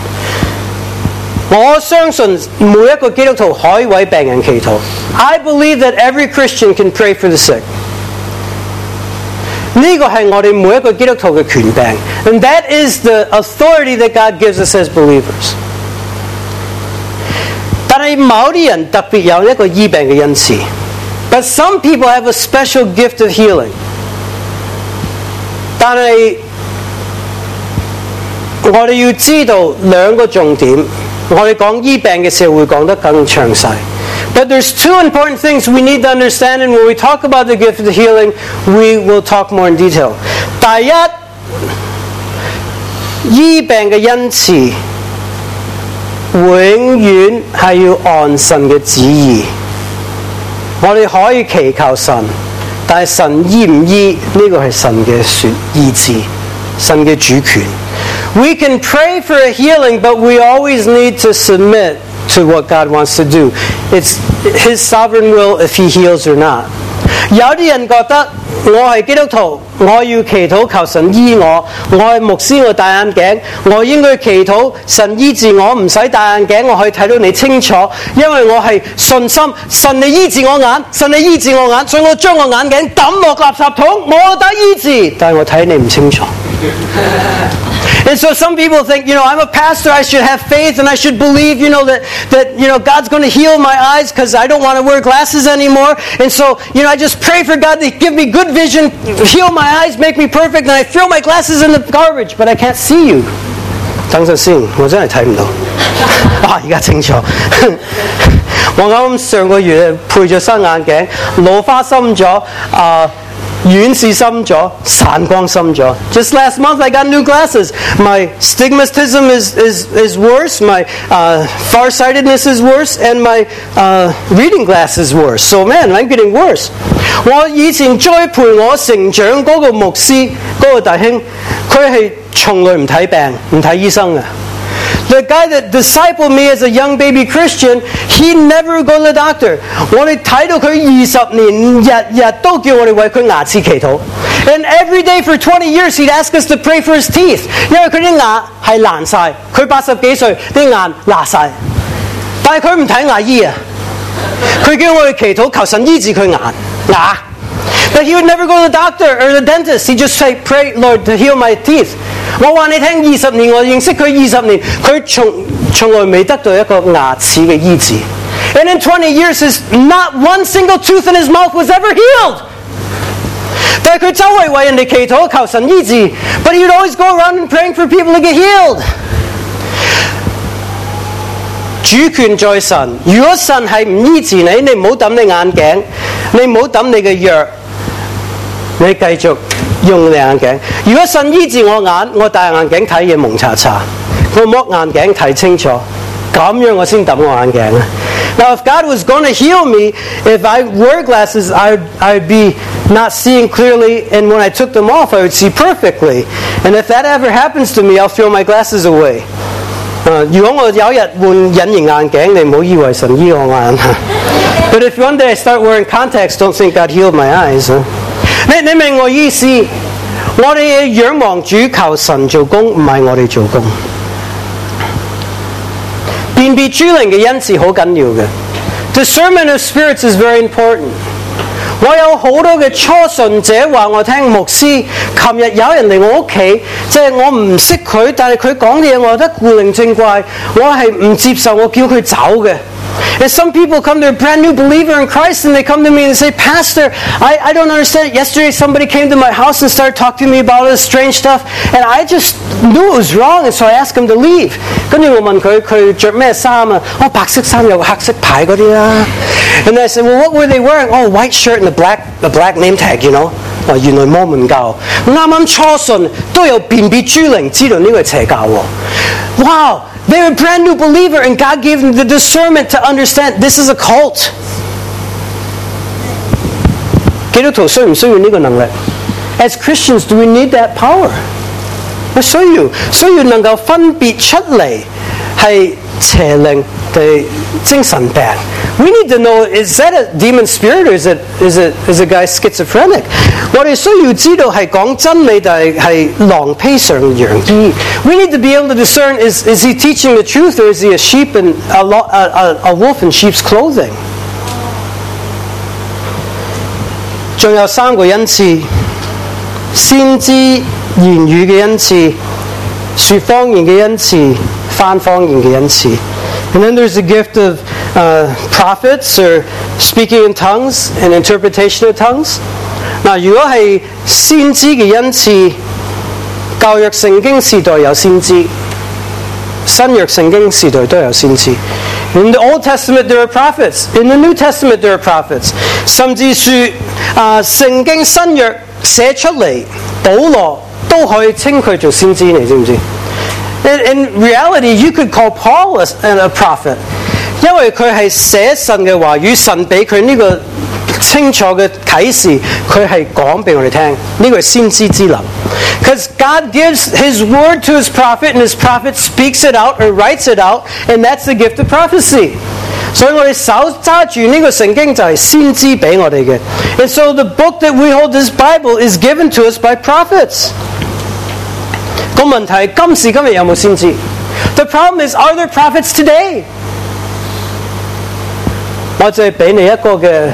我相信每一個基督徒可以為病人祈禱。I believe that every Christian can pray for the sick. 呢個係我哋每一個基督徒嘅權柄 and that is the authority that God gives us as believers. 但係某啲人特別有一個醫病嘅恩賜 but some people have a special gift of healing. 但係我哋要知道兩個重點，我哋講醫病嘅時候會講得更詳細。But there's two important things we need to understand, and when we talk about the gift of healing, we will talk more in detail. 第一， ， 醫病嘅恩賜永遠係要按神嘅旨意。我哋可以祈求神，但係神醫唔醫呢個係神嘅選意志，神嘅主權。We can pray for a healing, but we always need to submit to what God wants to do. It's His sovereign will if He heals or not. 有啲人覺得我係基督徒，我要祈禱求神醫我，我係牧師，我戴眼鏡，我應該祈禱神醫治我，唔使戴眼鏡，我可以睇到你清楚，因為我係信心，神你醫治我眼，神你醫治我眼，所以我將我眼鏡抌落垃圾桶，我得醫治，但係我睇你唔清楚。And so some people think, you know, I'm a pastor, I should have faith and I should believe, you know, that, that you know, God's going to heal my eyes because I don't want to wear glasses anymore. And so, you know, I just pray for God to give me good vision, heal my eyes, make me perfect, and I throw my glasses in the garbage, but I can't see you. 等陣先，我真係睇唔到。啊，而家清楚。我啱啱上個月配咗新眼鏡，老花深咗，啊、呃。遠視深咗，散光深咗。Just last month I got new glasses. My stigmatism is is is worse. My uh, farsightedness is worse, and my uh, reading glass is worse. So man, I'm getting worse. 我以前栽培我成長嗰個牧師嗰個弟兄，佢係從來唔睇病，唔睇醫生嘅。The guy that discipled me as a young baby Christian, he never go to the doctor. 我哋睇到佢二十年，日日都叫我哋為佢牙齒祈禱。And every day for twenty years, he'd ask us to pray for his teeth. 因為佢啲牙係爛晒，佢八十幾歲，啲牙爛晒。但係佢唔睇牙醫啊，佢叫我哋祈禱求神醫治佢牙牙。But he would never go to the doctor or the dentist. He just say, "Pray, Lord, to heal my teeth." 我話你聽，二十年我認識佢二十年，佢從從來未得到一個牙齒嘅醫治。And in twenty years, his not one single tooth in his mouth was ever healed. 但係佢周圍為人哋祈禱求神醫治 ，but he would always go around and praying for people to get healed. 主權在神，如果神係唔醫治你，你唔好抌你眼鏡，你唔好抌你嘅藥，你繼續用你眼鏡。如果神醫治我眼，我戴眼鏡睇嘢蒙查查，我剝眼鏡睇清楚，咁樣我先抌我眼鏡啊。Now, if God was going to heal me, if I wear glasses, I'd, I'd be not seeing clearly, and when I took them off, I would see perfectly. And if that ever happens to me, I'll throw my glasses away. Uh, 如果我有一日換隱形眼鏡，你唔好以為神醫我眼。But if one day I start wearing contacts, don't think God healed my eyes. Huh? 你你明我意思？我哋仰望主求神做工，唔係我哋做工。辨別諸靈嘅恩賜好緊要嘅。Discernment of spirits is very important. 我有好多嘅初信者話我聽，牧師，琴日有人嚟我屋企，即係我唔識佢，但係佢講嘅嘢我覺得古靈精怪，我係唔接受，我叫佢走嘅。And some people come, they're a brand new believer in Christ, and they come to me and say, Pastor, I, I don't understand. Yesterday somebody came to my house and started talking to me about all this strange stuff, and I just knew it was wrong, and so I asked him to leave. 跟住我問佢，佢着咩衫啊？哦，白色衫有個黑色牌嗰啲啦。And I said, well, what were they wearing? Oh, white shirt and a black, a black name tag, you know. 哦，原來摩門教啱啱初信都有辨別諸靈，知道呢個係邪教喎。Wow! They're a brand new believer, and God gave them the discernment to understand this is a cult. 基督徒需唔需要呢個能力？ As Christians, do we need that power? 我需要，需要能夠分別出嚟係邪靈定精神病。We need to know, is that a demon spirit or is it is it is a guy schizophrenic? 我哋需要知道係講真理定係係狼披上羊衣。We need to be able to discern, is is he teaching the truth or is he a sheep in a, a, a wolf in sheep's clothing? 仲有三個恩賜：先知言語嘅恩賜、說方言嘅恩賜、翻方言嘅恩賜。And then there's the gift of uh, prophets or speaking in tongues and interpretation of tongues. 嗱，如果係先知嘅恩賜，舊約聖經時代有先知，新約聖經時代都有先知。In the Old Testament there are prophets. In the New Testament there are prophets. 甚至說啊，聖經新約寫出嚟，保羅都可以稱佢做先知，你知唔知？ In, in reality, you could call Paul a, a prophet， 因為佢係寫神嘅話語，神俾佢呢個清楚嘅啟示，佢係講俾我哋聽，呢個係先知之能。Because God gives His word to His prophet, and His prophet speaks it out or writes it out, and that's the gift of prophecy. 所以我哋手揸住呢個聖經就係先知俾我哋嘅。And so the book that we hold, this Bible, is given to us by prophets. 個問題係今時今日有冇先知？ The problem is, are there prophets today? 我就係俾你一個嘅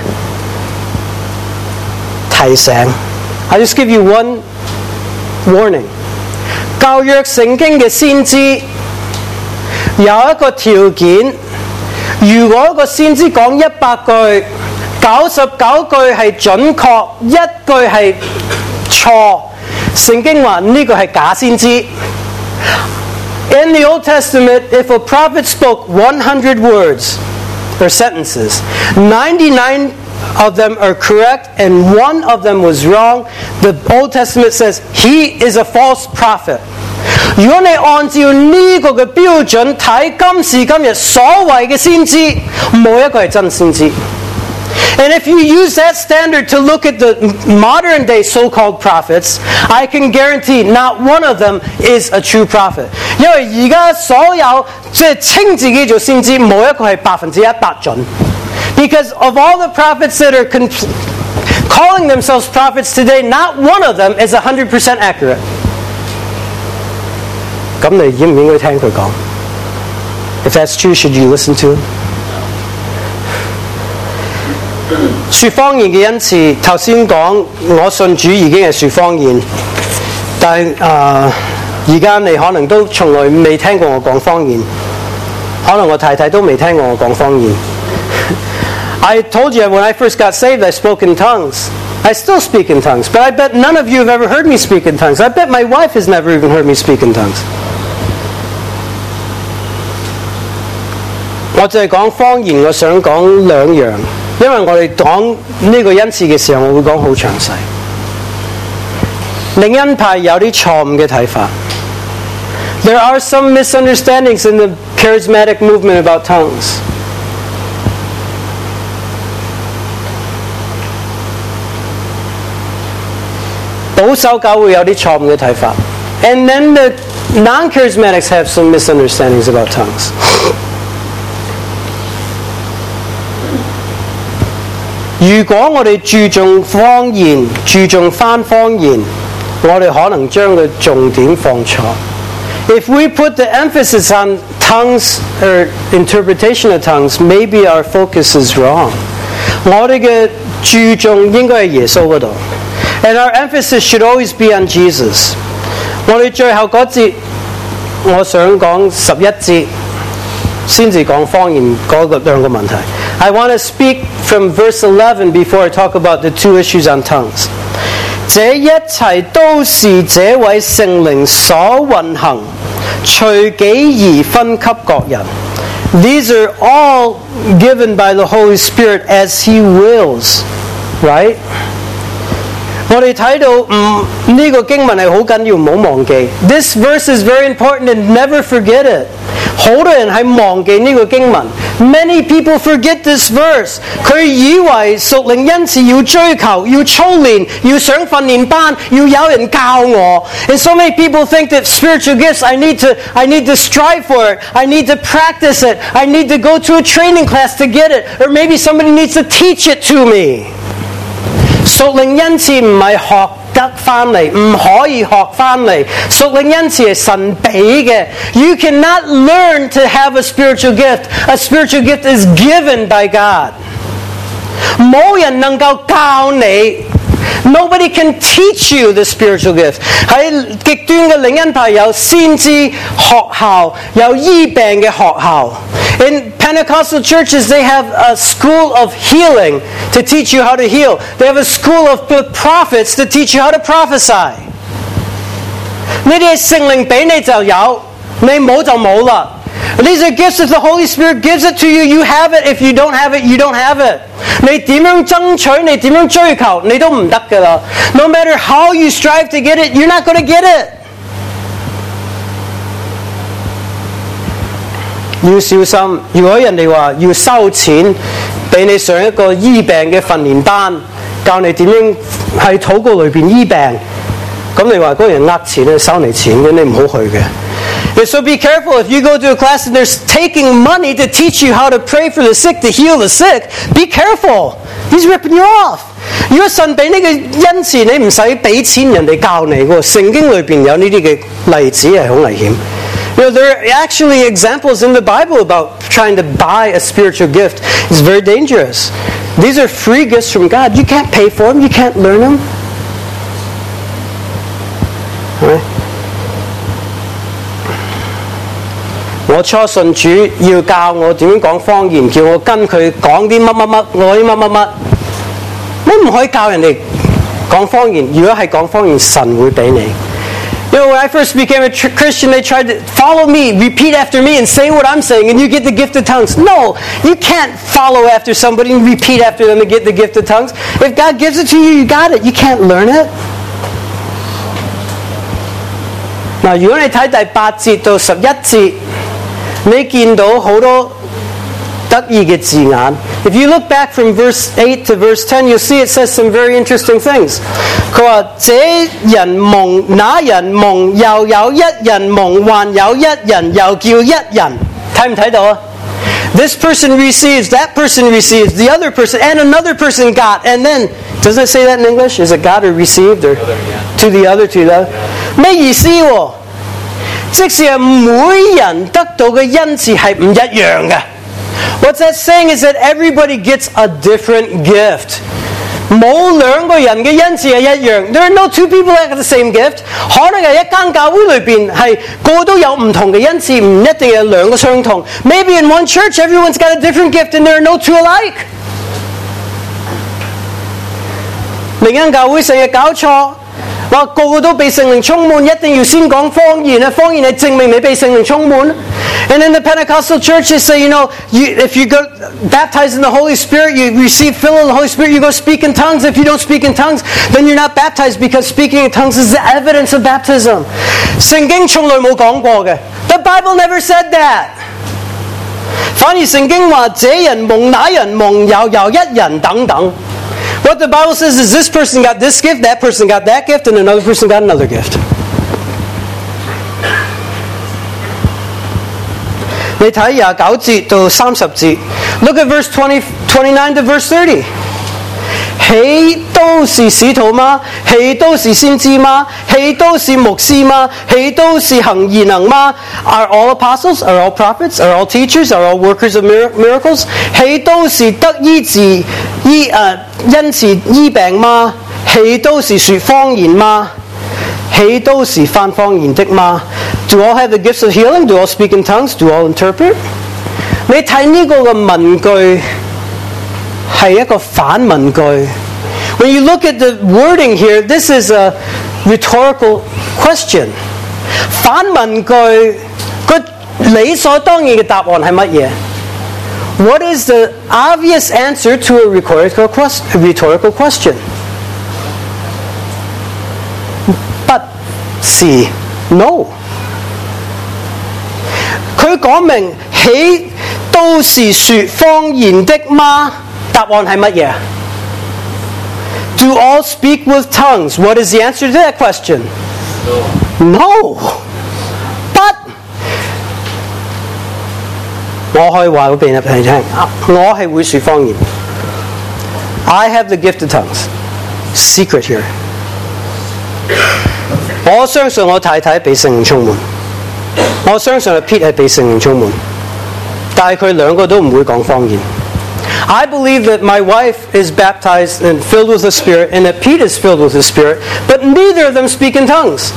提醒。I just give you one warning. 舊約聖經嘅先知有一個條件，如果個先知講一百句，九十九句係準確，一句係錯，聖經話呢個係假先知。In the Old Testament, if a prophet spoke one hundred words or sentences, ninety-nine of them are correct and one of them was wrong, the Old Testament says he is a false prophet. 如果你按照呢個嘅標準睇今時今日所謂嘅先知，冇一個係真先知。And if you use that standard to look at the modern day so-called prophets, I can guarantee not one of them is a true prophet. 因為而家所有即係稱自己做先知，冇一個係百分之一百準。Because of all the prophets that are compl- calling themselves prophets today, not one of them is one hundred percent accurate. 咁你應唔應該聽佢講？ If that's true, should you listen to him? 說方言嘅恩賜，頭先講我信主已經係說方言，但係啊，而家你可能都從來未聽過我講方言，可能我太太都未聽過我講方言。I told you when I first got saved, I spoke in tongues. I still speak in tongues, but I bet none of you have ever heard me speak in tongues. I bet my wife has never even heard me speak in tongues. 我就係講方言，我想講兩樣，因為我哋講呢個恩賜嘅時候，我會講好詳細。靈恩派有啲錯誤嘅睇法。There are some misunderstandings in the charismatic movement about tongues. 保守教會有啲錯誤嘅睇法。And then the non-charismatics have some misunderstandings about tongues. 如果我哋注重方言，注重翻方言，我哋可能將個重點放錯。If we put the emphasis on tongues or interpretation of tongues, maybe our focus is wrong. 我哋嘅注重應該係耶穌嗰度。And our emphasis should always be on Jesus. 我哋最後嗰節，我想講十一節，先至講方言嗰個兩個問題。I want to speak from verse eleven before I talk about the two issues on tongues. 這一切都是這位聖靈所運行，隨己而分給各人。These are all given by the Holy Spirit as He wills, right?我哋睇到嗯呢個經文係好緊要，唔好忘記。This verse is very important and never forget it. 好多人係忘記呢個經文。Many people forget this verse. 佢以為屬靈恩賜要追求，要操練，要上訓練班，要有人教我。And so many people think that spiritual gifts, I need to, I need to strive for it. I need to practice it. I need to go to a training class to get it. Or maybe somebody needs to teach it to me. 屬靈恩賜唔係學得翻嚟，唔可以學翻嚟。屬靈恩賜係神俾嘅。You cannot learn to have a spiritual gift. A spiritual gift is given by God. 冇人能夠教你。Nobody can teach you the spiritual gift. 喺極端嘅靈恩派有先知學校，有醫病嘅學校。In Pentecostal churches, they have a school of healing to teach you how to heal. They have a school of prophets to teach you how to prophesy. 呢啲聖靈俾你就有，你冇就冇啦。These are gifts if the Holy Spirit gives it to you, you have it. If you don't have it, you don't have it. 你點樣爭取，你點樣追求，你都唔得㗎啦。No matter how you strive to get it, you're not going to get it. 要小心。如果人哋話要收錢俾你上一個醫病嘅訓練班，教你點樣喺禱告裏邊醫病，咁你話嗰個人呃錢咧，收你錢嘅，你唔好去嘅。So be careful if you go to a class and they're taking money to teach you how to pray for the sick, to heal the sick. Be careful. He's ripping you off. 如果神俾你嘅恩賜，你唔使俾錢人哋教你喎。聖經裏邊有呢啲嘅例子係好危險。You know, there are actually examples in the Bible about trying to buy a spiritual gift. It's very dangerous. These are free gifts from God. You can't pay for them. You can't learn them. All right? 我初信主要教我點樣講方言，叫我跟佢講啲乜乜乜，我啲乜乜乜。你唔可以教人哋講方言。如果係講方言，神會俾你。You know, when I first became a Christian, they tried to follow me, repeat after me, and say what I'm saying, and you get the gift of tongues. No, you can't follow after somebody and repeat after them and get the gift of tongues. If God gives it to you, you got it. You can't learn it. 嗱，如果你睇第八節到十一節，你見到好多得意嘅字眼。If you look back from verse eight to verse ten, you'll see it says some very interesting things. 佢話：這人蒙，那人蒙，又有一人蒙，還有一人又叫一人。睇唔睇到啊？ This person receives, that person receives, the other person, and another person got. And then, doesn't it say that in English? Is it got or received or to the other, to the other? 咩意思喎？即使係每人得到嘅恩賜係唔一樣嘅。What's that saying is that everybody gets a different gift. 冇兩個人嘅恩賜係一樣。There are no two people that have the same gift. 可能係一間教會裏邊係個都有唔同嘅恩賜，唔一定有兩個相同。Maybe in one church everyone's got a different gift and there are no two alike. 另一間教會成日搞錯。話個個都被聖靈充滿，一定要先講方言啊！方言係證明你被聖靈充滿。And in the Pentecostal church, they say, you know, you, if you go baptized in the Holy Spirit, you receive filling of the Holy Spirit, you go speak in tongues. If you don't speak in tongues, then you're not baptized because speaking in tongues is the evidence of baptism. 聖經從來冇講過嘅。The Bible never said that. 反而聖經話：這人蒙，那人蒙，又有一人等等。What the Bible says is this person got this gift, that person got that gift, and another person got another gift. 你睇廿九節到三十節 ，Look at verse twenty, twenty-nine to verse thirty. 豈都是使徒嗎？豈都是先知嗎？豈都是牧師嗎？豈都是行異能嗎？ Are all apostles? Are all prophets? Are all teachers? Are all workers of miracles? 豈都是得醫治醫誒恩賜醫病嗎？豈都是說方言嗎？豈都是翻方言的嗎？ Do all have the gifts of healing? Do all speak in tongues? Do all interpret? 你睇呢個嘅問句係一個反問句。When you look at the wording here, this is a rhetorical question. 反問句個理所當然嘅答案係乜嘢？ What is the obvious answer to a rhetorical question? A rhetorical question? 不是 no。佢講明豈都是說方言的嗎？答案係乜嘢？ Do all speak with tongues? What is the answer to that question? No. No. But 我可以話俾你聽，我係會說方言。I have the gift of tongues. Secret here. 我相信我太太被聖靈充滿，我相信阿 Pete 係被聖靈充滿，但係佢兩個都唔會講方言。I believe that my wife is baptized and filled with the Spirit, and that Pete is filled with the Spirit, but neither of them speak in tongues.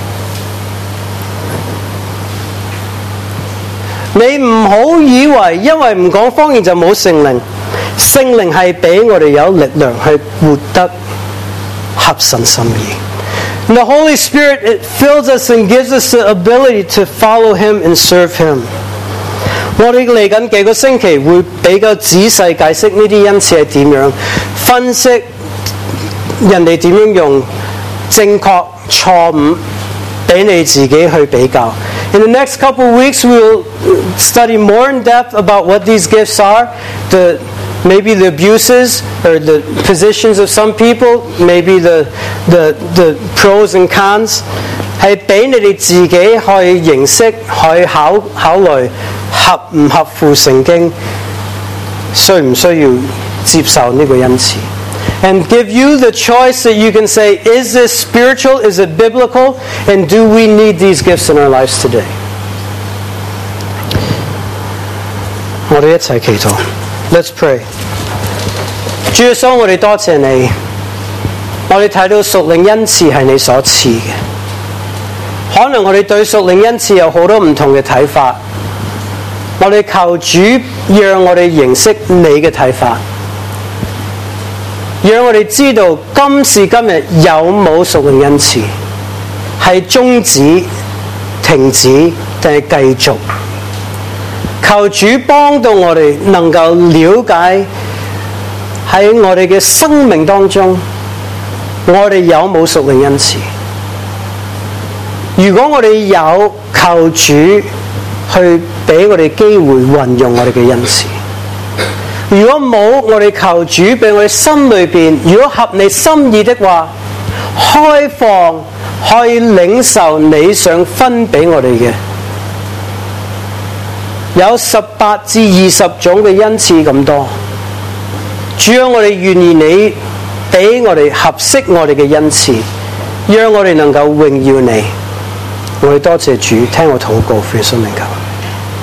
你唔好以為因為唔講方言就冇聖靈，聖靈係俾我哋有力量去活得合神心意。And the Holy Spirit, it fills us and gives us the ability to follow Him and serve Him. 我哋嚟緊幾個星期會比較仔細解釋呢啲恩賜係點樣，分析人哋點樣用正確錯誤，俾你自己去比較。 In the next couple of weeks, we'll study more in depth about what these gifts are, the maybe the abuses or the positions of some people, maybe the the the pros and cons， 係俾你哋自己去認識、去考考慮合唔合乎聖經，需唔需要接受呢個恩賜。And give you the choice that you can say, is this spiritual? Is it biblical? And do we need these gifts in our lives today? 我哋一齊祈禱。Let's pray. 主耶穌，我哋多謝你。我哋睇到屬靈恩賜係你所賜嘅。可能我哋對屬靈恩賜有好多唔同嘅睇法。我哋求主讓我哋認識你嘅睇法。讓我哋知道今時今日有冇屬靈恩賜，係終止、停止定係繼續？求主幫到我哋能夠了解喺我哋嘅生命當中，我哋有冇屬靈恩賜？如果我哋有，求主去俾我哋機會運用我哋嘅恩賜。如果冇，我哋求主俾我哋心裏邊，如果合你心意的話，開放可以領受你想分俾我哋嘅，有十八至二十種嘅恩賜咁多。主啊，我哋願意你俾我哋合適我哋嘅恩賜，讓我哋能夠榮耀你。我哋多謝主，聽我禱告，奉耶穌名求。